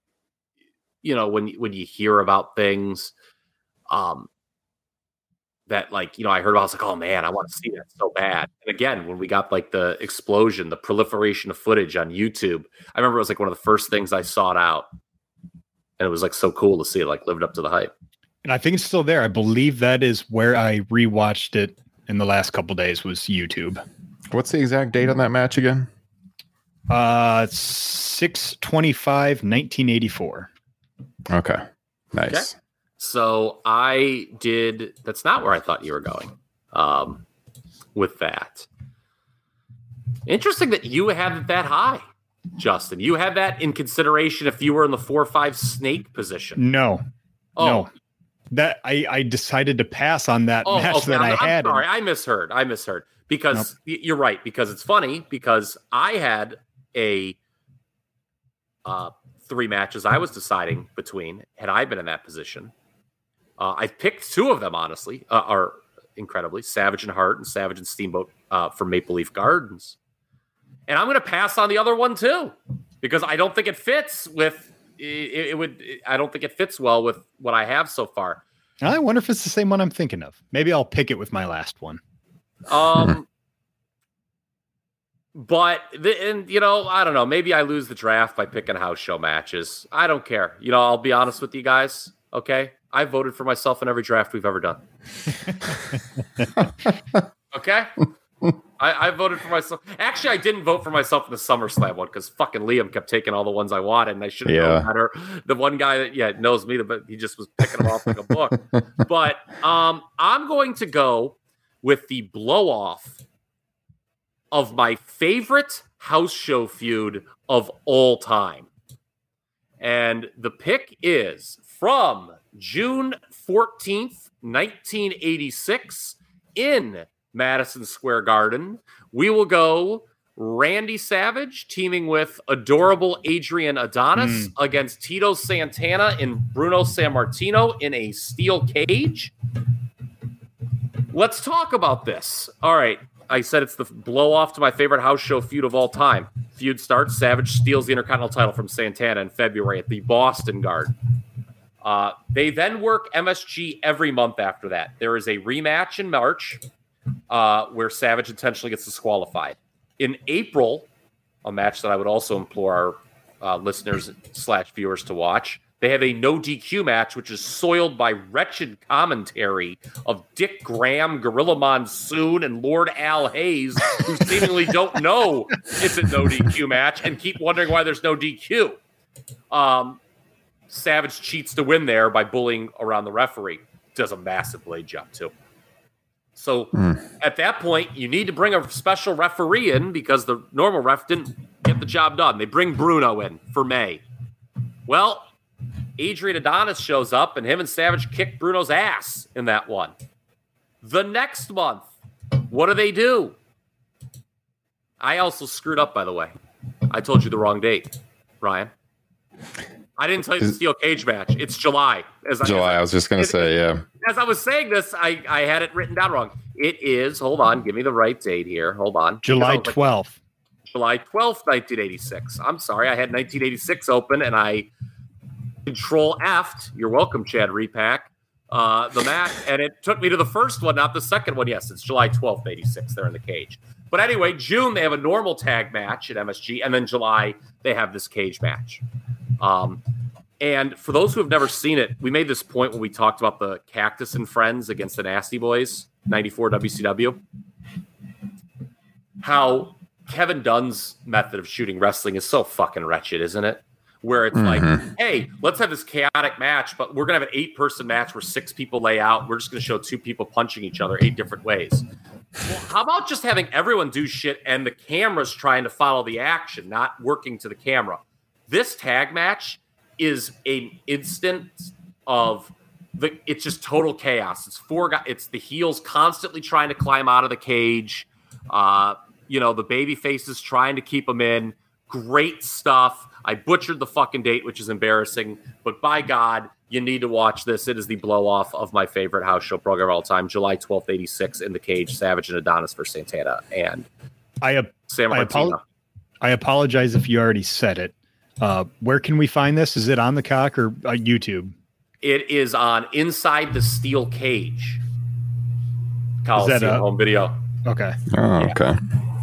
when you hear about things that, like, I heard about, I was like, oh man, I want to see that so bad. And again, when we got like the explosion, the proliferation of footage on YouTube, I remember it was like one of the first things I sought out. And it was like so cool to see it, like, lived up to the hype. And I think it's still there. I believe that is where I rewatched it in the last couple of days, was YouTube. What's the exact date on that match again? 6/25/1984. Okay. Nice. Okay. So that's not where I thought you were going with that. Interesting that you had it that high, Justin. You had that in consideration if you were in the 4-5 snake position. No. Oh. No. That I decided to pass on that match okay. that I had. I'm sorry, I misheard. Because You're right, because it's funny, because I had a 3 matches I was deciding between had I been in that position. I picked 2 of them, honestly, are incredibly Savage and Hart and Savage and Steamboat from Maple Leaf Gardens. And I'm going to pass on the other one too, because I don't think it fits with I don't think it fits well with what I have so far. I wonder if it's the same one I'm thinking of. Maybe I'll pick it with my last one. But I don't know. Maybe I lose the draft by picking house show matches. I don't care. I'll be honest with you guys. Okay, I voted for myself in every draft we've ever done. Okay, I voted for myself. Actually, I didn't vote for myself in the SummerSlam one because fucking Liam kept taking all the ones I wanted, and I should have known better. The one guy that knows me, but he just was picking them off like a book. But I'm going to go with the blow off of my favorite house show feud of all time. And the pick is from June 14th, 1986 in Madison Square Garden. We will go Randy Savage teaming with adorable Adrian Adonis against Tito Santana and Bruno Sammartino in a steel cage. Let's talk about this. All right. I said it's the blow off to my favorite house show feud of all time. Feud starts. Savage steals the Intercontinental title from Santana in February at the Boston Garden. They then work MSG every month after that. There is a rematch in March where Savage intentionally gets disqualified. In April, a match that I would also implore our listeners / viewers to watch, they have a no DQ match, which is soiled by wretched commentary of Dick Graham, Gorilla Monsoon, and Lord Al Hayes, who seemingly don't know it's a no DQ match and keep wondering why there's no DQ. Savage cheats to win there by bullying around the referee. Does a massive blade jump, too. So at that point, you need to bring a special referee in because the normal ref didn't get the job done. They bring Bruno in for May. Well, Adrian Adonis shows up, and him and Savage kick Bruno's ass in that one. The next month, what do? I also screwed up, by the way. I told you the wrong date, Ryan. I didn't tell you the steel cage match. It's July. I was just going to say, yeah. As I was saying this, I had it written down wrong. It is, hold on, give me the right date here. Hold on. July 12th. July 12th, 1986. I'm sorry, I had 1986 open, and I Control F'd, you're welcome, Chad Repack, the match, and it took me to the first one, not the second one. Yes, it's July 12th, 86. They're in the cage. But anyway, June, they have a normal tag match at MSG, and then July, they have this cage match. And for those who have never seen it, we made this point when we talked about the Cactus and Friends against the Nasty Boys, 94 WCW, how Kevin Dunn's method of shooting wrestling is so fucking wretched, isn't it? Where it's like, hey, let's have this chaotic match, but we're going to have an 8-person match where 6 people lay out. We're just going to show 2 people punching each other 8 different ways. Well, how about just having everyone do shit and the camera's trying to follow the action, not working to the camera? This tag match is an instance of it's just total chaos. It's 4 guys. It's the heels constantly trying to climb out of the cage. The baby faces trying to keep them in. Great stuff. I butchered the fucking date, which is embarrassing, but by God, you need to watch this. It is the blow-off of my favorite house show program of all time, July 12th, 86, in the cage, Savage and Adonis for Santana and Sam Martino. I apologize if you already said it. Where can we find this? Is it on the Cock or YouTube? It is on Inside the Steel Cage. Coliseum home video. Okay. Oh, okay.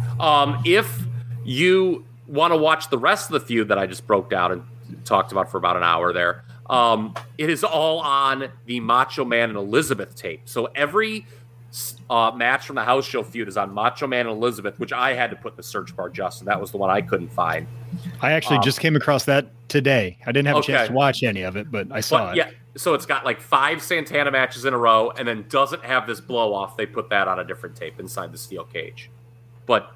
If you want to watch the rest of the feud that I just broke down and talked about for about an hour there, it is all on the Macho Man and Elizabeth tape. So every match from the house show feud is on Macho Man and Elizabeth, which I had to put in the search bar, Justin. That was the one I couldn't find. I actually just came across that today. I didn't have a chance to watch any of it, but I saw it. Yeah, so it's got like 5 Santana matches in a row and then doesn't have this blow off. They put that on a different tape inside the steel cage. But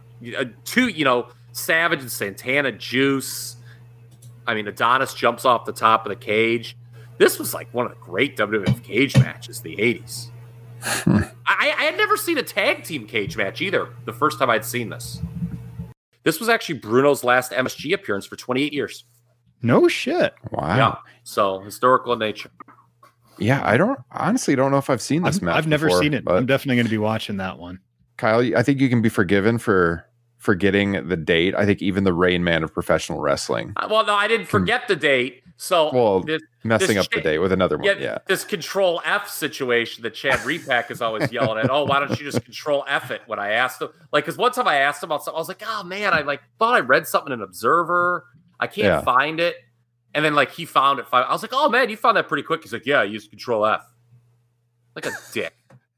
Savage and Santana juice. I mean, Adonis jumps off the top of the cage. This was like one of the great WWF cage matches of the 80s. I had never seen a tag team cage match either the first time I'd seen this. This was actually Bruno's last MSG appearance for 28 years. No shit. Wow. Yeah. So historical in nature. Yeah, I honestly don't know if I've seen this match I've never before, seen it. I'm definitely going to be watching that one. Kyle, I think you can be forgiven for forgetting the date. I think even the Rain Man of professional wrestling. Well, no, I didn't forget the date. So Well, this, messing this up the date with another one. Yeah. This Control F situation that Chad Repack is always yelling at. Oh, why don't you just Control F it? When I asked him, like, because one time I asked him about something, I was like, oh man, I thought I read something in Observer. I can't find it. And then he found it. I was like, oh man, you found that pretty quick. He's like, yeah, I used Control F. Like a dick.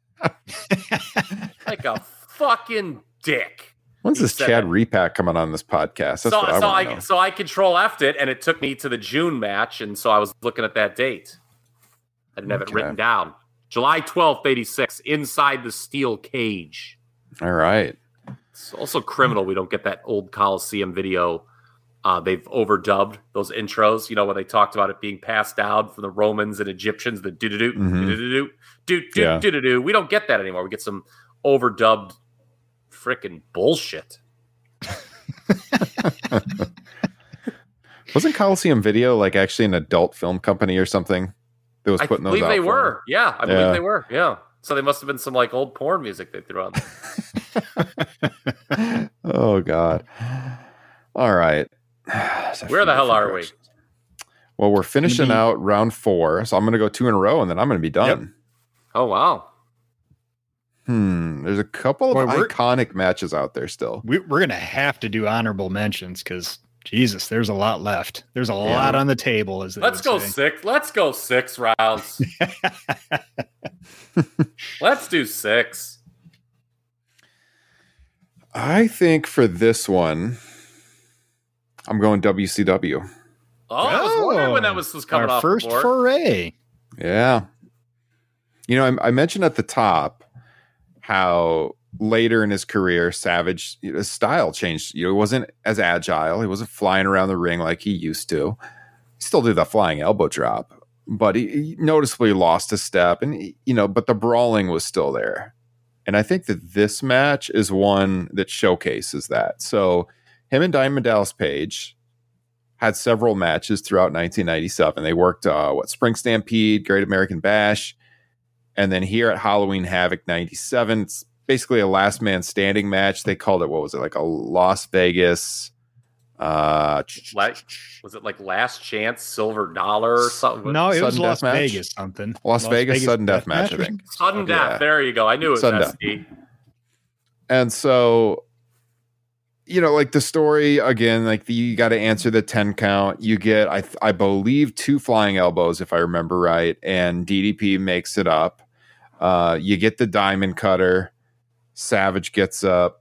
Like a fucking dick. When's this Chad Repack coming on this podcast? That's what I want to know. So I Control F'd it, and it took me to the June match, and so I was looking at that date. I didn't have it written down. July 12th, 86, inside the steel cage. All right. It's also criminal we don't get that old Coliseum video. They've overdubbed those intros, when they talked about it being passed down from the Romans and Egyptians, the do-do-do, do-do-do, do-do-do. We don't get that anymore. We get some overdubbed freaking bullshit. Wasn't Coliseum Video actually an adult film company or something that was putting those out? I believe they were. Yeah, I believe they were. Yeah. So they must have been some old porn music they threw out there. Oh God. All right. Where the hell are we? Well, we're finishing out round 4, so I'm going to go 2 in a row, and then I'm going to be done. Yep. Oh wow. There's a couple of iconic matches out there still. We're going to have to do honorable mentions because Jesus, there's a lot left. There's a lot on the table. Let's go 6. Let's go 6 rounds. Let's do 6. I think for this one, I'm going WCW. I was wondering when that was coming off. Our first foray. Yeah. I mentioned at the top how later in his career, Savage, his style changed. He wasn't as agile. He wasn't flying around the ring like he used to. He still did the flying elbow drop, but he noticeably lost a step. And, but the brawling was still there. And I think that this match is one that showcases that. So him and Diamond Dallas Page had several matches throughout 1997. They worked, Spring Stampede, Great American Bash. And then here at Halloween Havoc 97, it's basically a last man standing match. They called it, a Las Vegas. Was it Last Chance Silver Dollar or something? No, it was Las Vegas something. Las Vegas Sudden Death Match, I think. Sudden Death. Yeah. There you go. I knew it was SD. And so, the story again, you got to answer the 10 count. You get, I believe, 2 flying elbows, if I remember right. And DDP makes it up. You get the diamond cutter. Savage gets up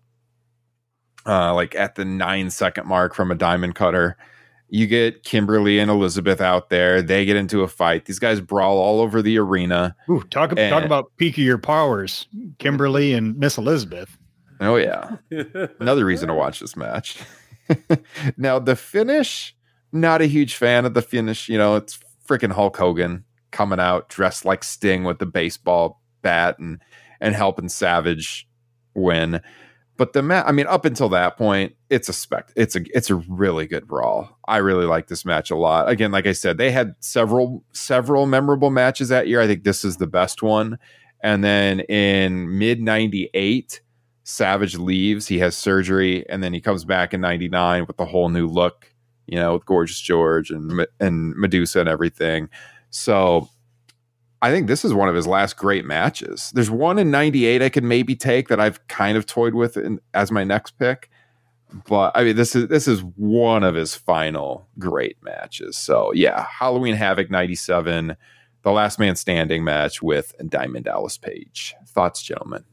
at the 9-second mark from a diamond cutter. You get Kimberly and Elizabeth out there. They get into a fight. These guys brawl all over the arena. Ooh, talk about peak of your powers, Kimberly and Miss Elizabeth. Oh yeah, another reason to watch this match. Now the finish, not a huge fan of the finish. It's freaking Hulk Hogan coming out dressed like Sting with the baseball bat and helping Savage win. But the match, up until that point, it's a really good brawl. I really like this match a lot. Again, like I said, they had several memorable matches that year. I think this is the best one. And then in mid '98, Savage leaves. He has surgery, and then he comes back in '99 with a whole new look. With Gorgeous George and Medusa and everything. So I think this is one of his last great matches. There's one in '98 I could maybe take that I've kind of toyed with as my next pick, but this is one of his final great matches. So yeah, Halloween Havoc '97, the Last Man Standing match with Diamond Dallas Page. Thoughts, gentlemen?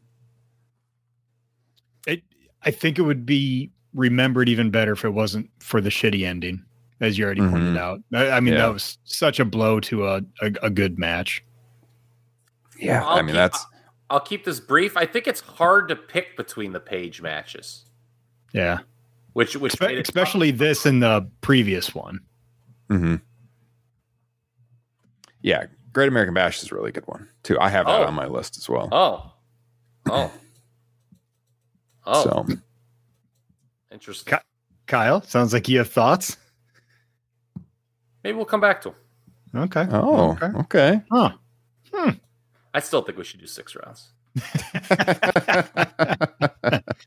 I think it would be remembered even better if it wasn't for the shitty ending, as you already pointed out. That was such a blow to a good match. Yeah, I'll keep this brief. I think it's hard to pick between the Page matches. Yeah, which especially this and the previous one. Mm-hmm. Yeah, Great American Bash is a really good one too. I have that on my list as well. Oh. So interesting. Kyle, sounds like you have thoughts. Maybe we'll come back to them. Okay. Oh, okay. Huh. I still think we should do 6 rounds.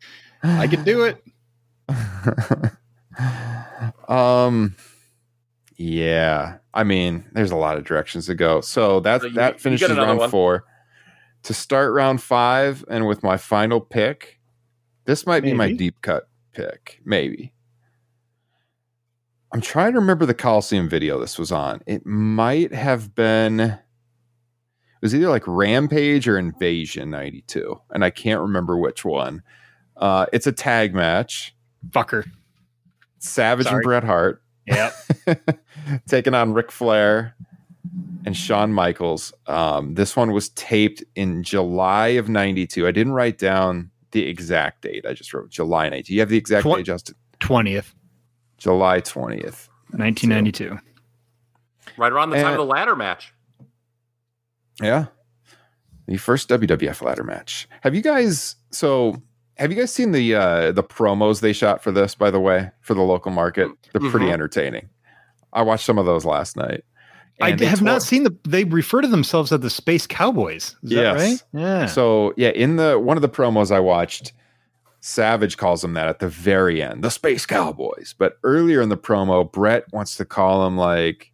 I can do it. Yeah. I mean, there's a lot of directions to go. So that finishes round one. 4. To start round 5, and with my final pick, this might be my deep cut pick. Maybe. I'm trying to remember the Coliseum video this was on. It might have been... It was either like Rampage or Invasion 92, and I can't remember which one. It's a tag match. Fucker. Savage and Bret Hart. Yep. Taking on Ric Flair and Shawn Michaels. This one was taped in July of 92. I didn't write down the exact date. I just wrote July 92. You have the exact date, Justin? 20th. July 20th. 1992. So, right around the time of the ladder match. Yeah. The first WWF ladder match. Have you guys seen the promos they shot for this, by the way, for the local market? They're pretty entertaining. I watched some of those last night. I have not seen they refer to themselves as the Space Cowboys. Is that right? Yeah. So yeah, in one of the promos I watched, Savage calls them that at the very end, the Space Cowboys. But earlier in the promo, Bret wants to call them like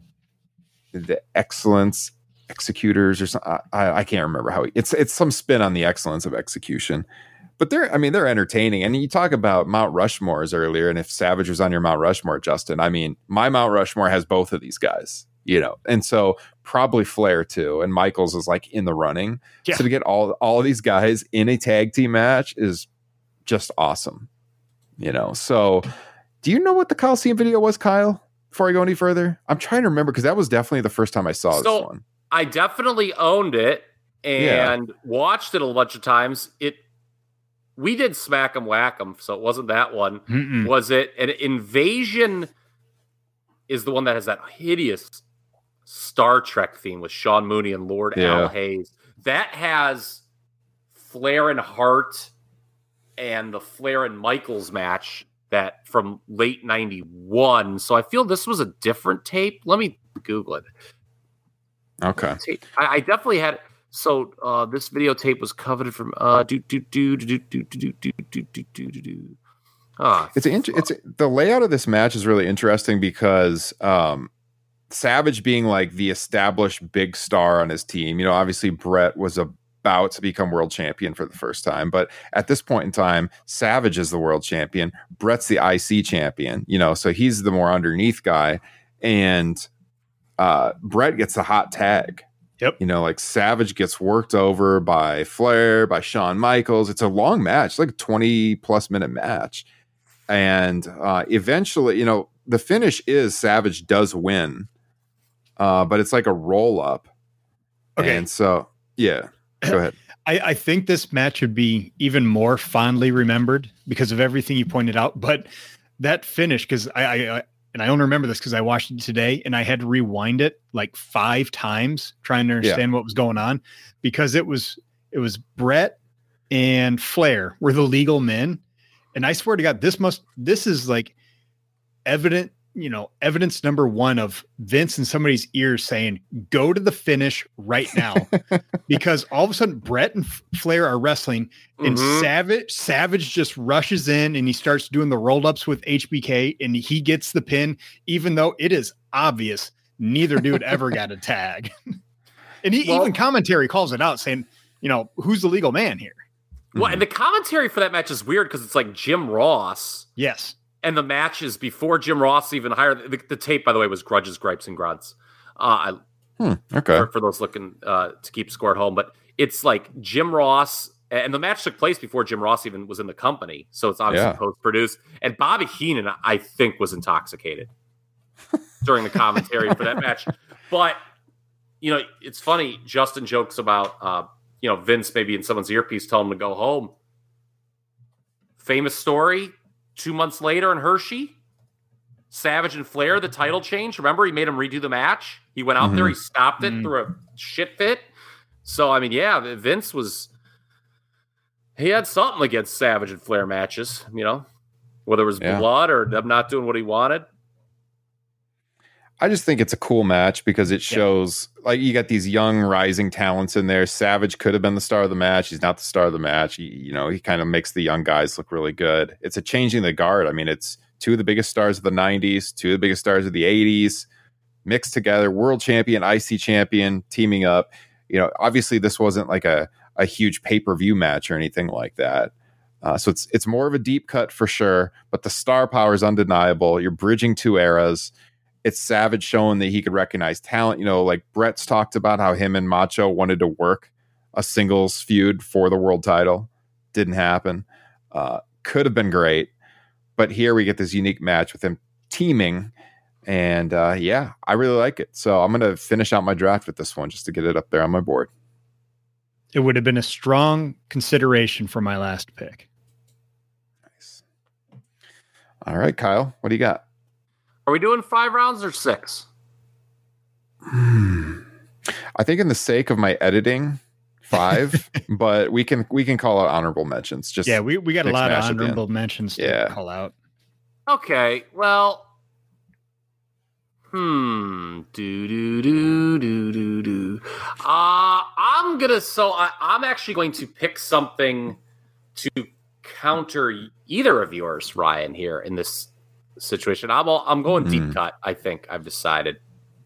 the Excellence Executors or something. I can't remember how it's some spin on the excellence of execution. But they're entertaining. And you talk about Mount Rushmores earlier, and if Savage was on your Mount Rushmore, Justin, I mean, my Mount Rushmore has both of these guys, and so probably Flair too. And Michaels is like in the running. Yeah. So to get all of these guys in a tag team match is just awesome, So do you know what the Coliseum video was, Kyle? Before I go any further, I'm trying to remember because that was definitely the first time I saw this one. I definitely owned it and watched it a bunch of times. We did Smack 'em Whack 'em, so it wasn't that one. Mm-mm. Was it? An Invasion is the one that has that hideous Star Trek theme with Sean Mooney and Lord Al Hayes. That has Flair and Hart and the Flair and Michaels match that from late 91. So I feel this was a different tape. Let me Google it. Okay. I definitely had... So this videotape was coveted from the layout of this match is really interesting because Savage being like the established big star on his team, obviously Bret was about to become world champion for the first time, but at this point in time, Savage is the world champion, Bret's the IC champion, so he's the more underneath guy, and Bret gets the hot tag. Yep. Like Savage gets worked over by Flair, by Shawn Michaels. It's a long match, it's like a 20+ minute match. And eventually, the finish is Savage does win, but it's like a roll up. Okay. And so, yeah, go ahead. I think this match would be even more fondly remembered because of everything you pointed out. But that finish, because I only remember this because I watched it today and I had to rewind it like 5 times trying to understand what was going on, because it was Bret and Flair were the legal men. And I swear to God, this is like evidence number 1 of Vince in somebody's ears saying, go to the finish right now. Because all of a sudden Bret and Flair are wrestling and Savage just rushes in and he starts doing the roll-ups with HBK and he gets the pin, even though it is obvious neither dude ever got a tag. And even commentary calls it out saying, who's the legal man here? Well, and the commentary for that match is weird because it's like Jim Ross. Yes. And the match is before Jim Ross even hired. The tape, by the way, was Grudges, Gripes, and Gruds. Okay. For those looking to keep score at home. But it's like Jim Ross, and the match took place before Jim Ross even was in the company. So it's obviously post-produced. And Bobby Heenan, I think, was intoxicated during the commentary for that match. But, it's funny. Justin jokes about, Vince maybe in someone's earpiece telling him to go home. Famous story. 2 months later in Hershey, Savage and Flair, the title change. Remember, he made him redo the match. He went out there, he stopped it through a shit fit. So, I mean, Vince he had something against Savage and Flair matches, whether it was blood or them not doing what he wanted. I just think it's a cool match because it shows like you got these young rising talents in there. Savage could have been the star of the match. He's not the star of the match. He kind of makes the young guys look really good. It's a changing the guard. I mean, it's two of the biggest stars of the 90s, two of the biggest stars of the 80s, mixed together, world champion, IC champion, teaming up. Obviously this wasn't like a huge pay-per-view match or anything like that. So it's more of a deep cut for sure, but the star power is undeniable. You're bridging two eras. It's Savage showing that he could recognize talent. Like Brett's talked about how him and Macho wanted to work a singles feud for the world title. Didn't happen. Could have been great. But here we get this unique match with him teaming. And I really like it. So I'm going to finish out my draft with this one just to get it up there on my board. It would have been a strong consideration for my last pick. Nice. All right, Kyle, what do you got? Are we doing 5 rounds or 6? I think in the sake of my editing, 5, but we can call out honorable mentions. Just we got a lot of honorable mentions to call out. Okay, well, I'm actually going to pick something to counter either of yours, Ryan, here in this situation. I'm going deep cut, I think I've decided.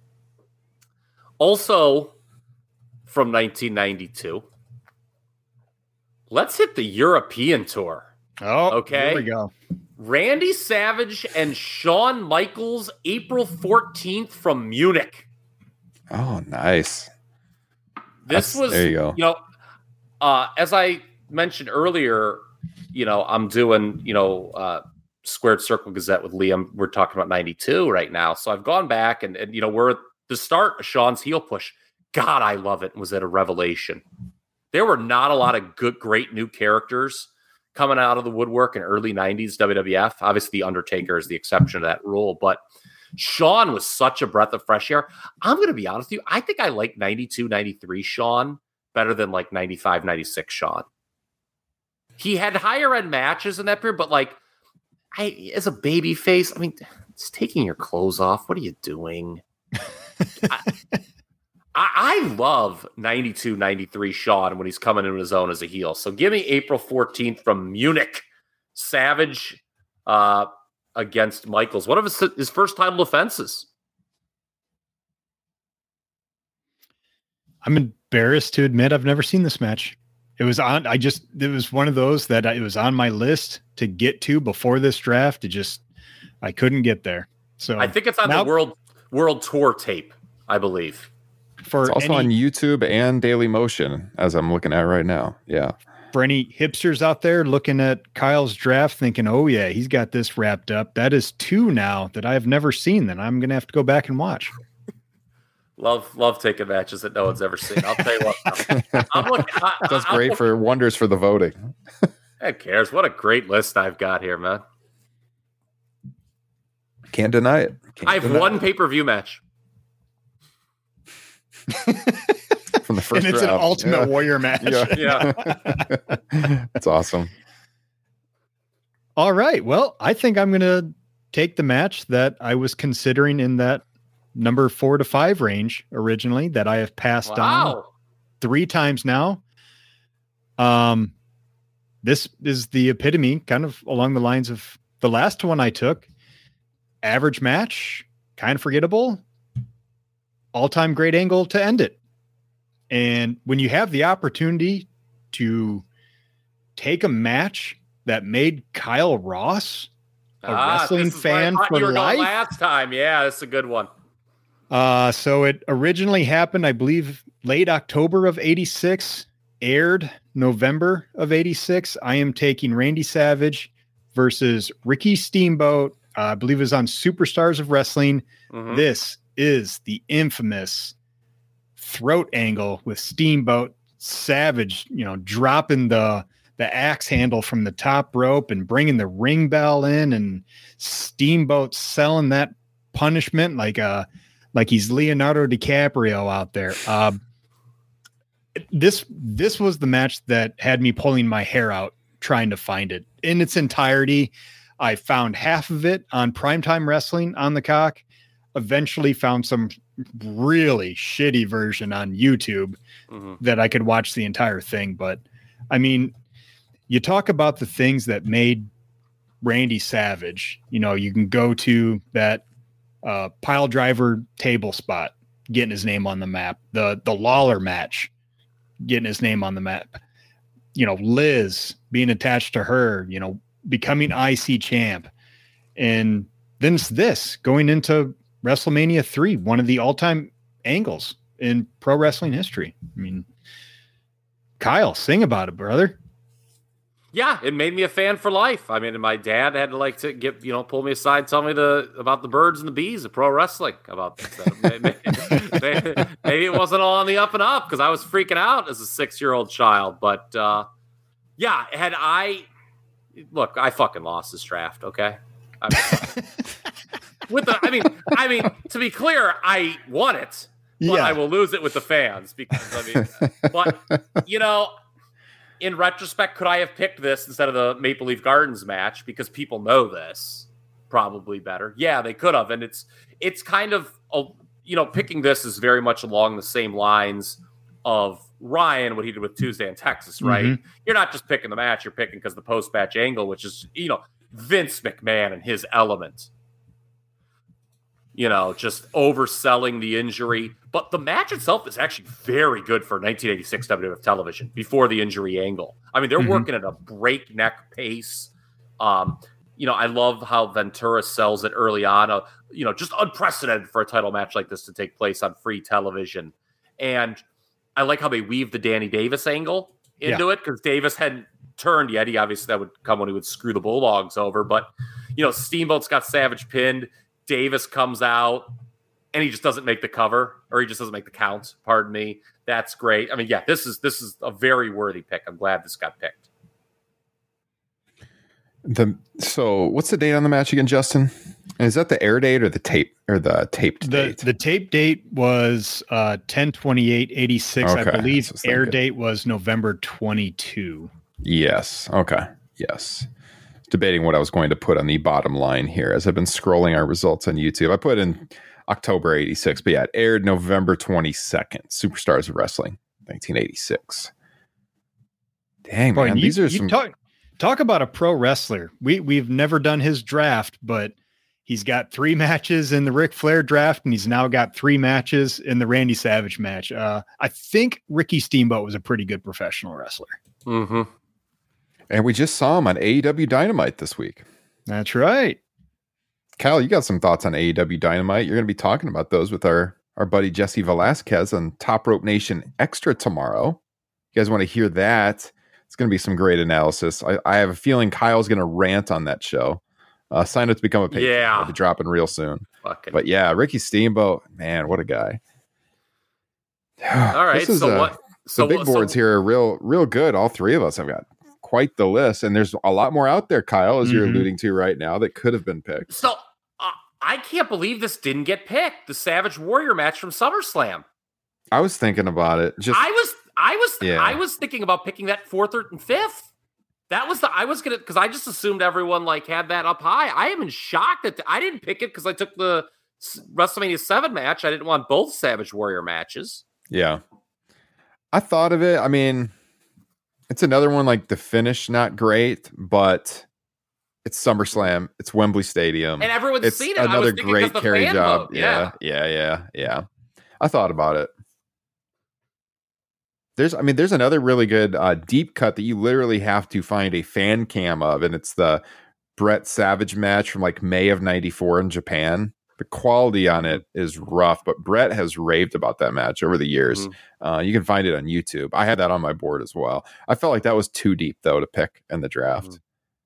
Also from 1992, let's hit the European tour. Oh, okay. Here we go. Randy Savage and Shawn Michaels, April 14th from Munich. Oh, nice. There you go. As I mentioned earlier, I'm doing, Squared Circle Gazette with Liam. We're talking about 92 right now. So I've gone back and we're at the start of Shawn's heel push. God, I love it. Was it a revelation? There were not a lot of great new characters coming out of the woodwork in early 90s WWF. Obviously, The Undertaker is the exception to that rule, but Shawn was such a breath of fresh air. I'm going to be honest with you. I think I like 92, 93 Shawn better than like 95, 96 Shawn. He had higher end matches in that period, but as a baby face, it's taking your clothes off. What are you doing? I love 92, 93 Shawn when he's coming into his own as a heel. So give me April 14th from Munich. Savage against Michaels. One of his first title defenses. I'm embarrassed to admit I've never seen this match. It was one of those that it was on my list to get to before this draft. I couldn't get there. So I think it's on the world tour tape, I believe. It's also on YouTube and Daily Motion, as I'm looking at right now. Yeah. For any hipsters out there looking at Kyle's draft thinking, oh, yeah, he's got this wrapped up. That is 2 now that I have never seen that I'm going to have to go back and watch. Love taking matches that no one's ever seen. I'll tell you what. That's great for wonders for the voting. Who cares? What a great list I've got here, man. Can't deny it. I have one pay-per-view match. From the first and it's round. An Ultimate Warrior match. Yeah. That's awesome. All right. Well, I think I'm going to take the match that I was considering in that number 4 to 5 range originally that I have passed on 3 times now. This is the epitome, kind of along the lines of the last one I took. Average match, kind of forgettable, all-time great angle to end it. And when you have the opportunity to take a match that made Kyle Ross a wrestling fan for life. Last time. Yeah, that's a good one. So it originally happened, I believe, late October of 86, aired November of 86. I am taking Randy Savage versus Ricky Steamboat. I believe it was on Superstars of Wrestling. Mm-hmm. This is the infamous throat angle with Steamboat. Savage, dropping the axe handle from the top rope and bringing the ring bell in, and Steamboat selling that punishment like he's Leonardo DiCaprio out there. This was the match that had me pulling my hair out trying to find it in its entirety. I found half of it on Primetime Wrestling on the Cock. Eventually found some really shitty version on YouTube that I could watch the entire thing. But I mean, you talk about the things that made Randy Savage, you can go to that pile driver table spot, getting his name on the map, the Lawler match, getting his name on the map, Liz being attached to her, becoming IC champ. And then it's this going into WrestleMania 3, one of the all-time angles in pro wrestling history. I mean, Kyle, sing about it, brother. Yeah, it made me a fan for life. I mean, my dad had to pull me aside, tell me about the birds and the bees of pro wrestling. About that. Maybe it wasn't all on the up and up because I was freaking out as a 6-year-old child. But yeah, I fucking lost this draft. Okay, I mean, to be clear, I won it, but I will lose it with the fans because but in retrospect, could I have picked this instead of the Maple Leaf Gardens match? Because people know this probably better. Yeah, they could have. And it's kind of, picking this is very much along the same lines of Ryan, what he did with Tuesday in Texas, right? Mm-hmm. You're not just picking the match, you're picking because the post-match angle, which is, Vince McMahon and his element. Just overselling the injury. But the match itself is actually very good for 1986 WWF television before the injury angle. I mean, they're working at a breakneck pace. I love how Ventura sells it early on. Just unprecedented for a title match like this to take place on free television. And I like how they weave the Danny Davis angle into it because Davis hadn't turned yet. Obviously, that would come when he would screw the Bulldogs over. But, Steamboat's got Savage pinned. Davis comes out and he just doesn't make the cover, or he just doesn't make the count. Pardon me. That's great. I mean, yeah, this is a very worthy pick. I'm glad this got picked. So what's the date on the match again, Justin? Is that the air date or the taped date? The tape date was 10/28/86. Okay. I believe air date was November 22. Yes. Okay. Yes. Debating what I was going to put on the bottom line here as I've been scrolling our results on YouTube. I put in October 86, but yeah, it aired November 22nd. Superstars of Wrestling, 1986. Dang, man. These are some... Talk about a pro wrestler. We've never done his draft, but he's got 3 matches in the Ric Flair draft, and he's now got 3 matches in the Randy Savage match. I think Ricky Steamboat was a pretty good professional wrestler. Mm-hmm. And we just saw him on AEW Dynamite this week. That's right. Kyle, you got some thoughts on AEW Dynamite. You're going to be talking about those with our buddy Jesse Velasquez on Top Rope Nation Extra tomorrow. You guys want to hear that? It's going to be some great analysis. I have a feeling Kyle's going to rant on that show. Sign up to become a patron. Yeah. I'll be dropping real soon. But yeah, Ricky Steamboat, man, what a guy. All right. The big boards here are real good. All 3 of us have got quite the list, and there's a lot more out there, Kyle, as you're alluding to right now, that could have been picked. So I can't believe this didn't get picked. The Savage Warrior match from SummerSlam. I was thinking about it. I was thinking about picking that 4th and 5th. That was because I just assumed everyone had that up high. I am in shock that I didn't pick it because I took the WrestleMania 7 match. I didn't want both Savage Warrior matches. Yeah, I thought of it. I mean, it's another one the finish, not great, but it's SummerSlam. It's Wembley Stadium. And everyone's seen it. Another great carry job. Vote. Yeah. I thought about it. There's another really good deep cut that you literally have to find a fan cam of, and it's the Brett Savage match from May of '94 in Japan. The quality on it is rough, but Brett has raved about that match over the years. Mm-hmm. You can find it on YouTube. I had that on my board as well. I felt like that was too deep though to pick in the draft.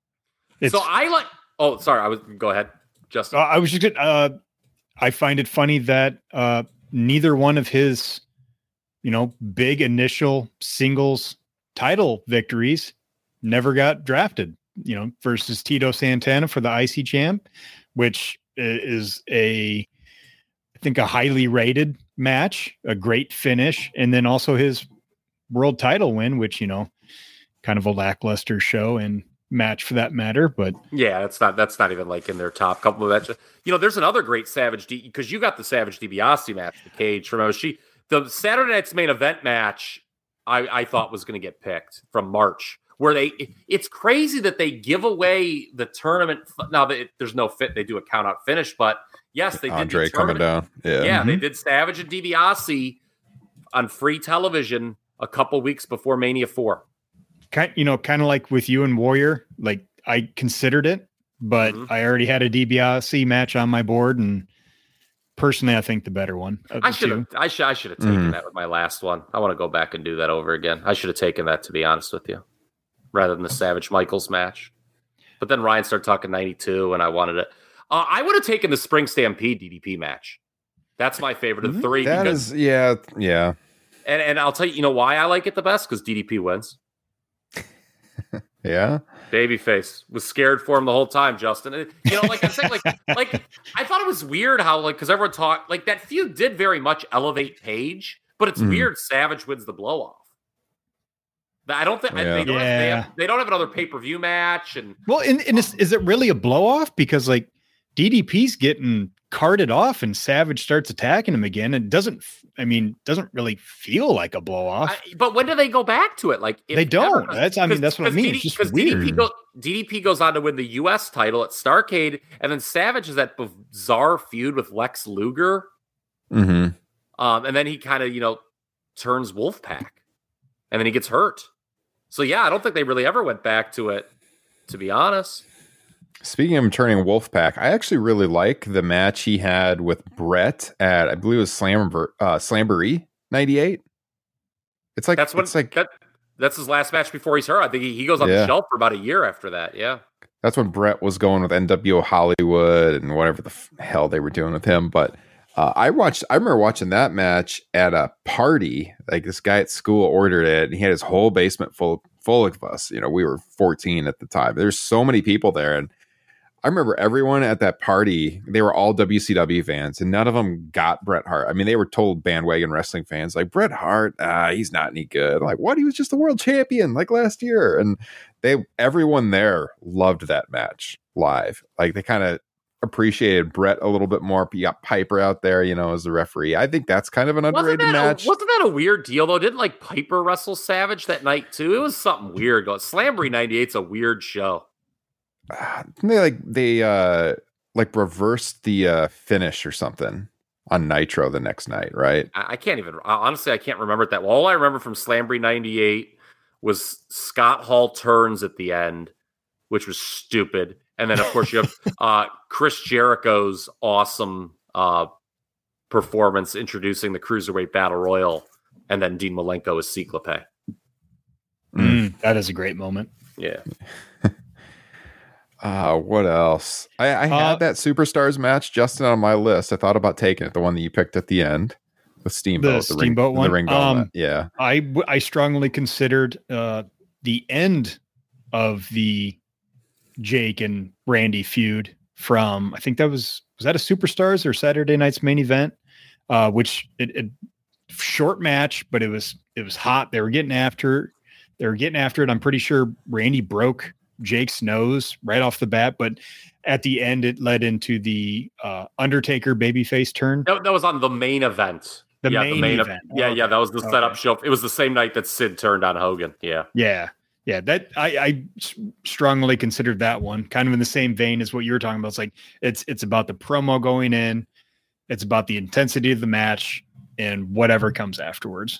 Mm-hmm. Go ahead, Justin. I was just I find it funny that neither one of his big initial singles title victories never got drafted, versus Tito Santana for the IC champ, which is I think a highly rated match, a great finish. And then also his world title win, which, kind of a lackluster show and match for that matter. But yeah, that's not even in their top couple of matches. There's another great Savage because you got the Savage DiBiase match, the cage from the Saturday Night's Main Event match. I thought was going to get picked from March, where it's crazy that they give away the tournament. Now there's no fit. They do a count out finish, but yes, they did Andre coming down. Yeah, they did Savage and DiBiase on free television a couple weeks before Mania 4. Kind of like with you and Warrior, like I considered it, but I already had a DiBiase match on my board, and personally, I think the better one. I should have taken that with my last one. I want to go back and do that over again. I should have taken that, to be honest with you, rather than the Savage Michaels match. But then Ryan started talking 92, and I wanted it. I would have taken the Spring Stampede DDP match. That's my favorite of the three. That is, yeah. And I'll tell you, why I like it the best? Because DDP wins. Yeah. Babyface was scared for him the whole time, Justin. Like I said, like I thought it was weird how, because everyone talked, like that feud did very much elevate Page, but it's weird Savage wins the blow off. I don't think they don't have another pay-per-view match. And is it really a blow off? Because like DDP's getting carted off and Savage starts attacking him again. It doesn't really feel like a blow off. But when do they go back to it? Like they don't. That's what I mean. It's just weird. DDP goes on to win the U.S. title at Starrcade, and then Savage is that bizarre feud with Lex Luger. Mm-hmm. And then he kind of turns Wolfpack, and then he gets hurt. So yeah, I don't think they really ever went back to it, to be honest. Speaking of turning Wolfpack, I actually really like the match he had with Brett at, I believe it was Slamboree 98. It's like that's his last match before he's hurt. I think he goes on the shelf for about a year after that. Yeah, that's when Brett was going with NWO Hollywood and whatever the hell they were doing with him. But I remember watching that match at a party. Like this guy at school ordered it, and he had his whole basement full of us. We were 14 at the time. There's so many people there, and I remember everyone at that party, they were all WCW fans, and none of them got Bret Hart. I mean, they were total bandwagon wrestling fans, like, Bret Hart, he's not any good. Like, what? He was just the world champion, like, last year. And everyone there loved that match live. Like, they kind of appreciated Bret a little bit more. You got Piper out there, as the referee. I think that's kind of an underrated match. Wasn't that a weird deal, though? Didn't, like, Piper wrestle Savage that night, too? It was something weird. Slamboree 98's a weird show. They reversed the finish or something on Nitro the next night, right? I can't even honestly, I can't remember it that well. All I remember from Slamboree 98 was Scott Hall turns at the end, which was stupid. And then of course you have Chris Jericho's awesome performance introducing the Cruiserweight Battle Royal, and then Dean Malenko as Cyclope. That is a great moment. Yeah. What else? I had that Superstars match, Justin, on my list. I thought about taking it, the one that you picked at the end, with Steamboat, the Steamboat one. The ring gauntlet. Yeah, I strongly considered the end of the Jake and Randy feud from, I think that was that a Superstars or Saturday Night's Main Event, which it short match, but it was hot. They were getting after it. I'm pretty sure Randy broke Jake's nose right off the bat, but at the end it led into the Undertaker babyface turn. That was on the main event. The main event. Yeah, that was the setup show. It was the same night that Sid turned on Hogan. Yeah. That I strongly considered that one kind of in the same vein as what you were talking about. It's like it's about the promo going in, it's about the intensity of the match, and whatever comes afterwards.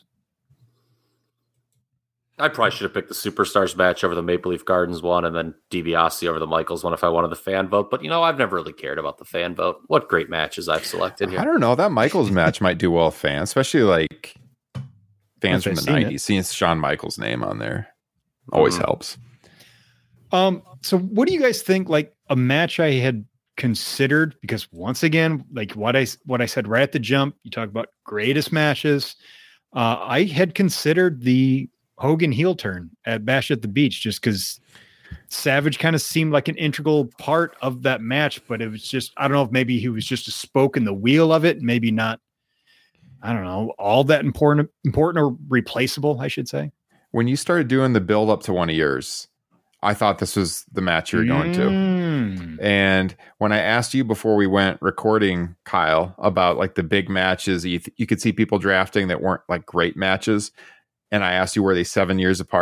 I probably should have picked the Superstars match over the Maple Leaf Gardens one, and then DiBiase over the Michaels one if I wanted the fan vote. But, I've never really cared about the fan vote. What great matches I've selected here. I don't know. That Michaels match might do well with fans, especially like fans from the 90s. Seeing Shawn Michaels' name on there always helps. So what do you guys think, like a match I had considered? Because once again, like what I said right at the jump, you talk about greatest matches. I had considered the Hogan heel turn at Bash at the Beach, just because Savage kind of seemed like an integral part of that match, but it was just, I don't know if maybe he was just a spoke in the wheel of it, maybe not, I don't know, all that important or replaceable, I should say. When you started doing the build up to one of yours, I thought this was the match you were going to. And when I asked you before we went recording, Kyle, about like the big matches, you could see people drafting that weren't like great matches. And I asked you, were they 7 years apart?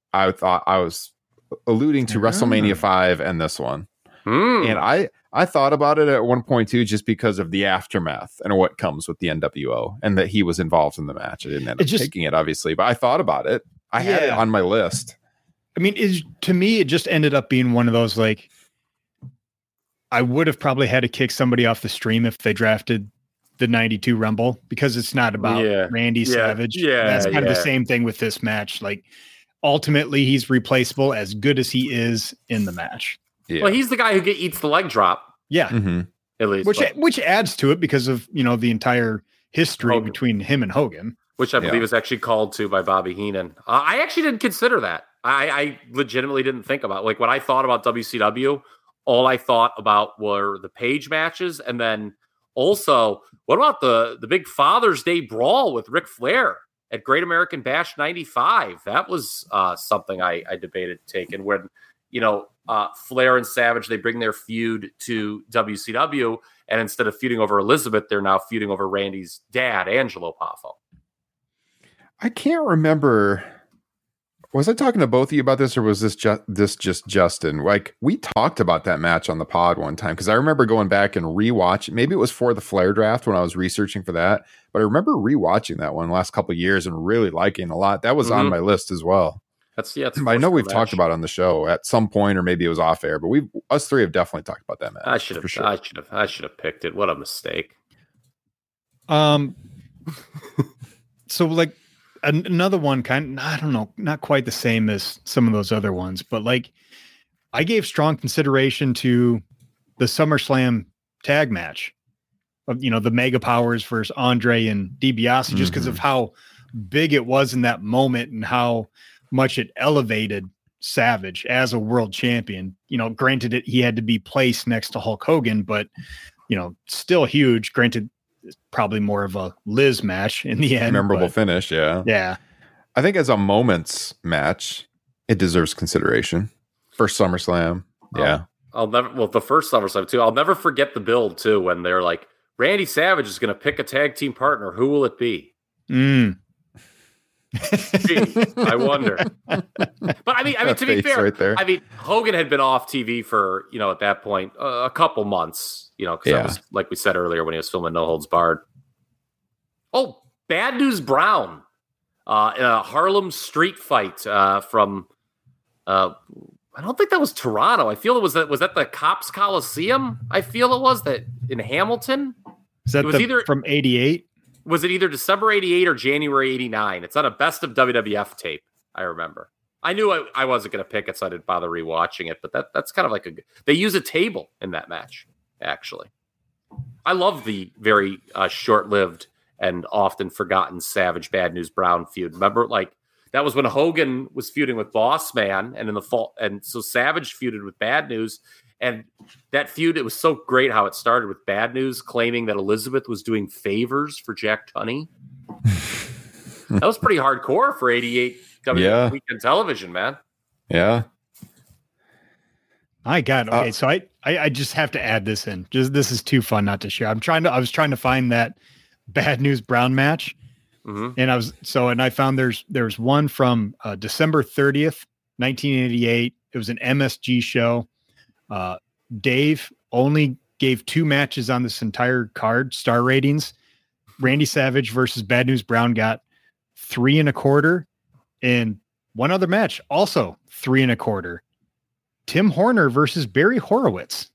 I thought I was alluding to WrestleMania 5 and this one. And I thought about it at one point too, just because of the aftermath and what comes with the NWO and that he was involved in the match. I didn't end up taking it, obviously, but I thought about it. I had it on my list. I mean, to me, it just ended up being one of those, like, I would have probably had to kick somebody off the stream if they drafted the 92 Rumble, because it's not about Randy Savage. Yeah, that's kind of the same thing with this match. Like, ultimately, he's replaceable as good as he is in the match. Yeah. Well, he's the guy who eats the leg drop. Yeah. Mm-hmm. At least. Which adds to it because of, the entire history between him and Hogan. Which I believe was actually called to by Bobby Heenan. I actually didn't consider that. I legitimately didn't think about, like, when I thought about WCW, all I thought about were the Page matches. And then also, what about the big Father's Day brawl with Ric Flair at Great American Bash 95? That was something I debated taking when, Flair and Savage, they bring their feud to WCW, and instead of feuding over Elizabeth, they're now feuding over Randy's dad, Angelo Poffo. I can't remember. Was I talking to both of you about this, or was this just Justin? Like, we talked about that match on the pod one time, because I remember going back and rewatching. Maybe it was for the Flair draft when I was researching for that, but I remember rewatching that one the last couple of years and really liking it a lot. That was on my list as well. I know we've talked about it on the show at some point, or maybe it was off air, but us three have definitely talked about that match. I should have picked it. What a mistake. So, like, another one, I don't know, not quite the same as some of those other ones, but, like, I gave strong consideration to the SummerSlam tag match of, the Mega Powers versus Andre and DiBiase, just because of how big it was in that moment and how much it elevated Savage as a world champion. Granted, he had to be placed next to Hulk Hogan, but, still huge. Granted, probably more of a Liz match in the end. Memorable finish, yeah. Yeah. I think as a moments match, it deserves consideration for SummerSlam. Yeah. The first SummerSlam too. I'll never forget the build too, when they're like, Randy Savage is going to pick a tag team partner. Who will it be? Gee, I wonder. But I mean, to be fair, right there. I mean, Hogan had been off TV for, at that point, a couple months, because that was, like we said earlier, when he was filming No Holds Barred. Oh, Bad News Brown in a Harlem street fight from, I don't think that was Toronto. I feel was that the Cops Coliseum? I feel it was that in Hamilton. Is that either from 88? Was it either December 88 or January 89? It's on a best of WWF tape, I remember. I knew I wasn't going to pick it, so I didn't bother rewatching it, but that's kind of like they use a table in that match, actually. I love the very short-lived and often forgotten Savage Bad News Brown feud. Remember, like, that was when Hogan was feuding with Boss Man, and in the fall, and so Savage feuded with Bad News. And that feud, it was so great how it started with Bad News claiming that Elizabeth was doing favors for Jack Tunney. That was pretty hardcore for 88 WWF Weekend Television, man. Yeah. My God. Okay, so I just have to add this in. This is too fun not to share. I was trying to find that Bad News Brown match. Mm-hmm. And I found there's one from December 30th, 1988. It was an MSG show. Dave only gave 2 matches on this entire card, star ratings. Randy Savage versus Bad News Brown got 3 1/4, and one other match also 3 1/4. Tim Horner versus Barry Horowitz.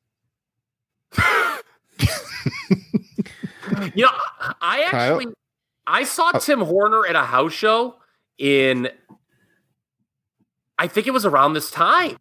I saw Tim Horner at a house show I think it was around this time.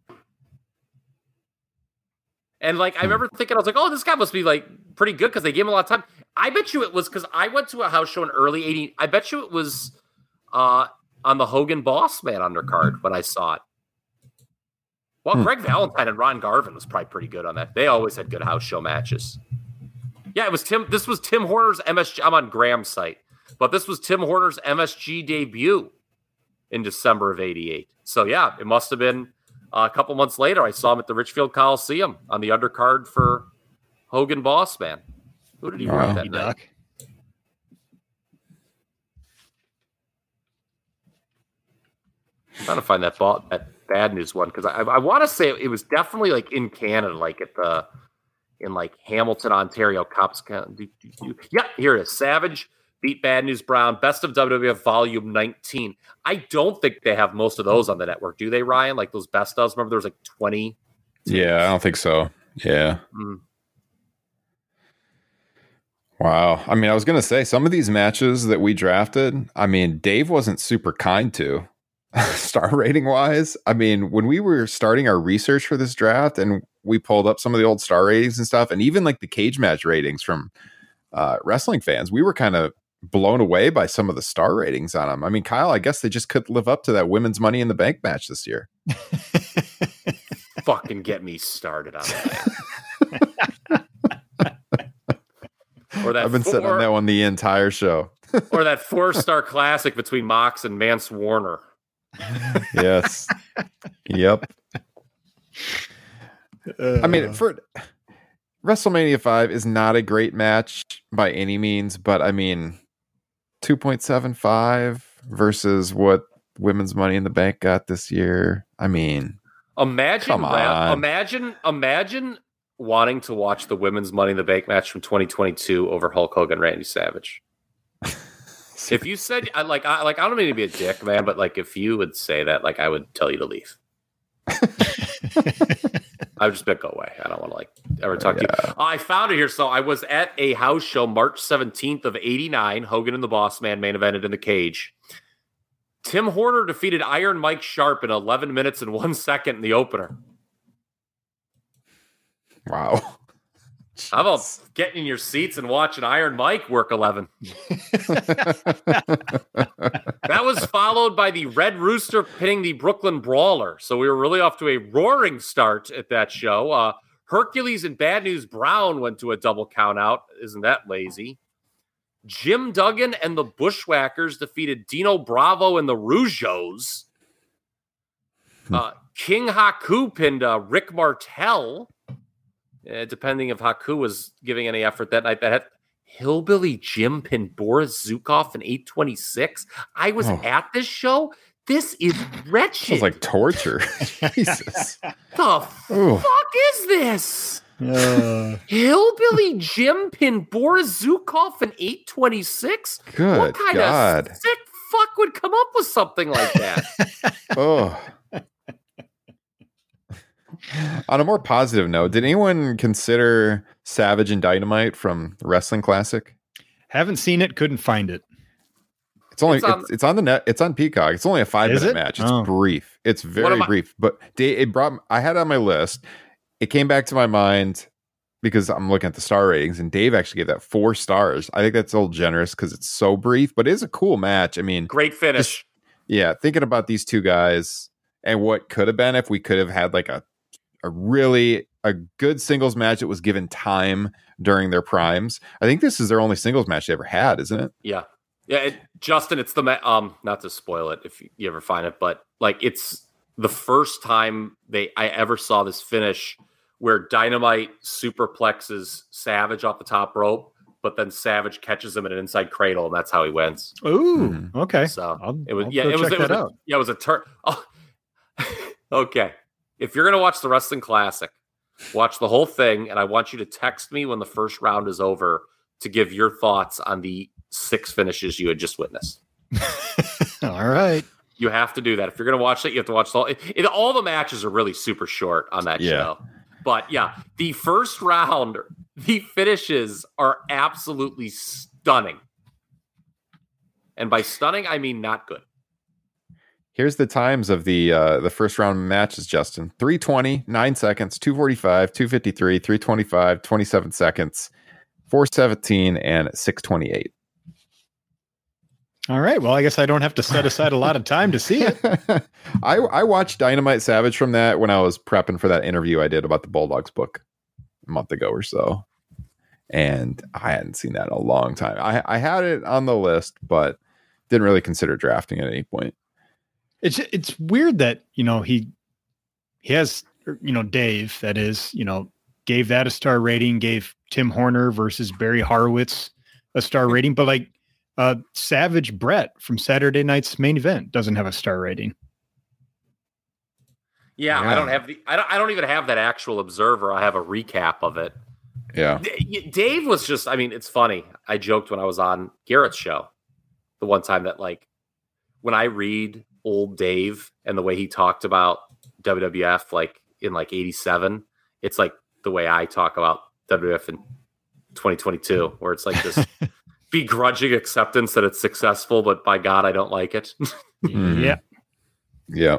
And, like, I remember thinking, I was like, oh, this guy must be, like, pretty good because they gave him a lot of time. I bet you it was because I went to a house show in early 80s. I bet you it was on the Hogan Boss Man undercard when I saw it. Well, Greg Valentine and Ron Garvin was probably pretty good on that. They always had good house show matches. Yeah, it was Tim. This was Tim Horner's MSG. I'm on Graham's site, but this was Tim Horner's MSG debut in December of 88. So, yeah, it must have been a couple months later. I saw him at the Richfield Coliseum on the undercard for Hogan Boss Man. Who did he run that night? I'm trying to find that bad news one because I want to say it was definitely like in Canada, like in like Hamilton, Ontario, Cops. Yeah, here it is. Savage beat Bad News Brown, Best of WWF Volume 19. I don't think they have most of those on the network, do they, Ryan? Like those best ofs. Remember, there was like 20. Yeah, I don't think so. Yeah. Wow. I mean, I was going to say some of these matches that we drafted, I mean, Dave wasn't super kind to star rating wise. I mean, when we were starting our research for this draft and we pulled up some of the old star ratings and stuff, and even like the cage match ratings from wrestling fans, we were kind of blown away by some of the star ratings on them. I mean, Kyle, I guess they just couldn't live up to that women's Money in the Bank match this year. Fucking get me started on that. Or that I've been sitting on that one the entire show. Or that 4-star classic between Mox and Mance Warner. Yes. Yep. I mean, for WrestleMania 5 is not a great match by any means, but I mean, 2.75 versus what Women's Money in the Bank got this year. I mean, imagine come wanting to watch the Women's Money in the Bank match from 2022 over Hulk Hogan, Randy Savage. If you said, I don't mean to be a dick, man, but like if you would say that, like I would tell you to leave. I would just go away. I don't want to like ever talk to you. I found it here. So I was at a house show March 17th of 89. Hogan and the Boss Man main evented in the cage. Tim Horner defeated Iron Mike Sharp in 11 minutes and 1 second in the opener. Wow. How about getting in your seats and watching Iron Mike work 11? That was followed by the Red Rooster pinning the Brooklyn Brawler. So we were really off to a roaring start at that show. Hercules and Bad News Brown went to a double count out. Isn't that lazy? Jim Duggan and the Bushwhackers defeated Dino Bravo and the Rougeos. King Haku pinned Rick Martel. Depending if Haku was giving any effort that night. That had Hillbilly Jim pinned Boris Zukov in 826. I was at this show. This is wretched. Sounds like torture. Jesus. The fuck is this? Hillbilly Jim pinned Boris Zukov in 826? Good what kind God. of sick fuck would come up with something like that? Oh. On a more positive note, did anyone consider Savage and Dynamite from Wrestling Classic? Haven't seen it, couldn't find it. It's on the net. It's on Peacock. It's only a 5-minute match. It's brief. It's very brief. But I had it on my list. It came back to my mind because I'm looking at the star ratings, and Dave actually gave that 4 stars. I think that's a little generous because it's so brief, but it is a cool match. I mean, great finish. Thinking about these two guys and what could have been if we could have had like a good singles match that was given time during their primes. I think this is their only singles match they ever had, isn't it? Yeah. Justin, it's the not to spoil it if you ever find it, but like it's the first time I ever saw this finish where Dynamite superplexes Savage off the top rope, but then Savage catches him in an inside cradle, and that's how he wins. Ooh, okay. So it was a turn. Oh, okay. If you're going to watch the Wrestling Classic, watch the whole thing, and I want you to text me when the first round is over to give your thoughts on the 6 finishes you had just witnessed. All right. You have to do that. If you're going to watch it, you have to watch all the matches are really super short on that show. But yeah, the first round, the finishes are absolutely stunning. And by stunning, I mean not good. Here's the times of the first round matches, Justin. 3:20, 9 seconds, 2:45, 2:53, 3:25, 27 seconds, 4:17, and 6:28. All right. Well, I guess I don't have to set aside a lot of time to see it. I watched Dynamite Savage from that when I was prepping for that interview I did about the Bulldogs book a month ago or so. And I hadn't seen that in a long time. I had it on the list, but didn't really consider drafting at any point. It's weird that, he has, Dave, that is, gave that a star rating, gave Tim Horner versus Barry Horowitz a star rating, but like Savage Brett from Saturday night's main event doesn't have a star rating. Yeah, I don't have I don't even have that actual Observer. I have a recap of it. Yeah. Dave was just, I mean, it's funny. I joked when I was on Garrett's show the one time that, like, when I read old Dave and the way he talked about WWF, like in like 87, it's like the way I talk about WWF in 2022, where it's like this begrudging acceptance that it's successful, but by God, I don't like it. Yeah. Yeah.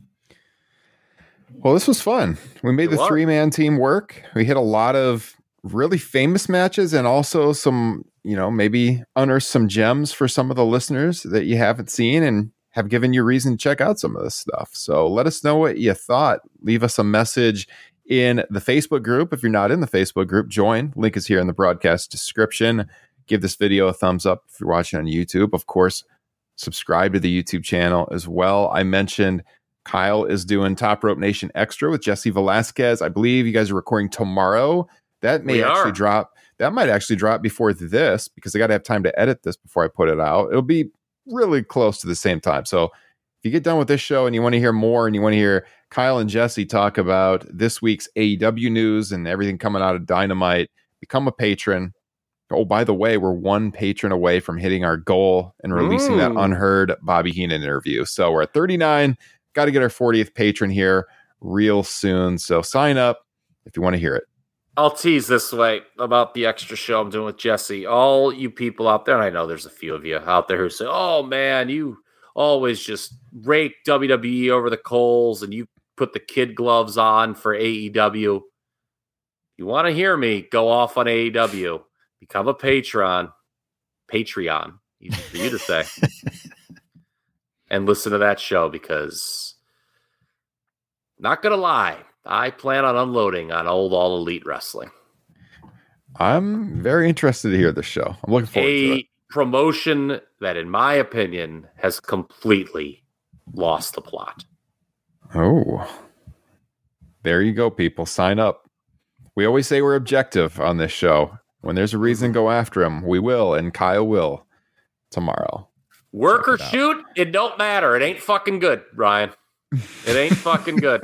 Well, this was fun. We made the 3-man team work. We hit a lot of really famous matches and also some, maybe unearth some gems for some of the listeners that you haven't seen and have given you reason to check out some of this stuff. So let us know what you thought. Leave us a message in the Facebook group. If you're not in the Facebook group, join. Link is here in the broadcast description. Give this video a thumbs up if you're watching on YouTube. Of course, subscribe to the YouTube channel as well. I mentioned Kyle is doing Top Rope Nation Extra with Jesse Velasquez. I believe you guys are recording tomorrow. That may actually drop. That might actually drop before this because I got to have time to edit this before I put it out. It'll be really close to the same time. So if you get done with this show and you want to hear more and you want to hear Kyle and Jesse talk about this week's AEW news and everything coming out of Dynamite, become a patron. Oh, by the way, we're one patron away from hitting our goal and releasing that unheard Bobby Heenan interview. So we're at 39. Got to get our 40th patron here real soon. So sign up if you want to hear it. I'll tease this way about the extra show I'm doing with Jesse. All you people out there, and I know there's a few of you out there who say, oh, man, you always just rake WWE over the coals and you put the kid gloves on for AEW. You want to hear me go off on AEW, become a Patreon, easy for you to say, and listen to that show because, not going to lie, I plan on unloading on old All Elite Wrestling. I'm very interested to hear this show. I'm looking forward to it. Promotion that, in my opinion, has completely lost the plot. Oh, there you go, people. Sign up. We always say we're objective on this show. When there's a reason, go after him. We will, and Kyle will tomorrow. Work or shoot, it don't matter. It ain't fucking good, Ryan. It ain't fucking good.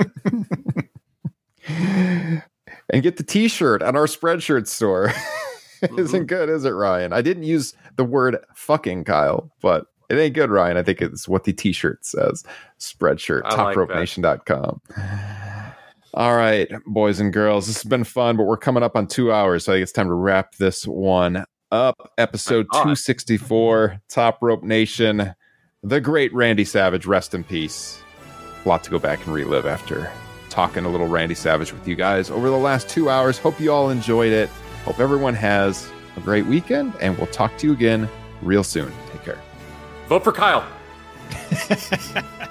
And get the t-shirt on our Spreadshirt store. Isn't good, is it, Ryan? I didn't use the word fucking, Kyle, but it ain't good, Ryan. I think it's what the t-shirt says. Spreadshirt, topropenation.com. All right, boys and girls, this has been fun, but we're coming up on 2 hours, so I think it's time to wrap this one up. Episode 264, Top Rope Nation. The great Randy Savage, rest in peace. A lot to go back and relive after talking a little Randy Savage with you guys over the last 2 hours. Hope you all enjoyed it. Hope everyone has a great weekend, and we'll talk to you again real soon. Take care. Vote for Kyle.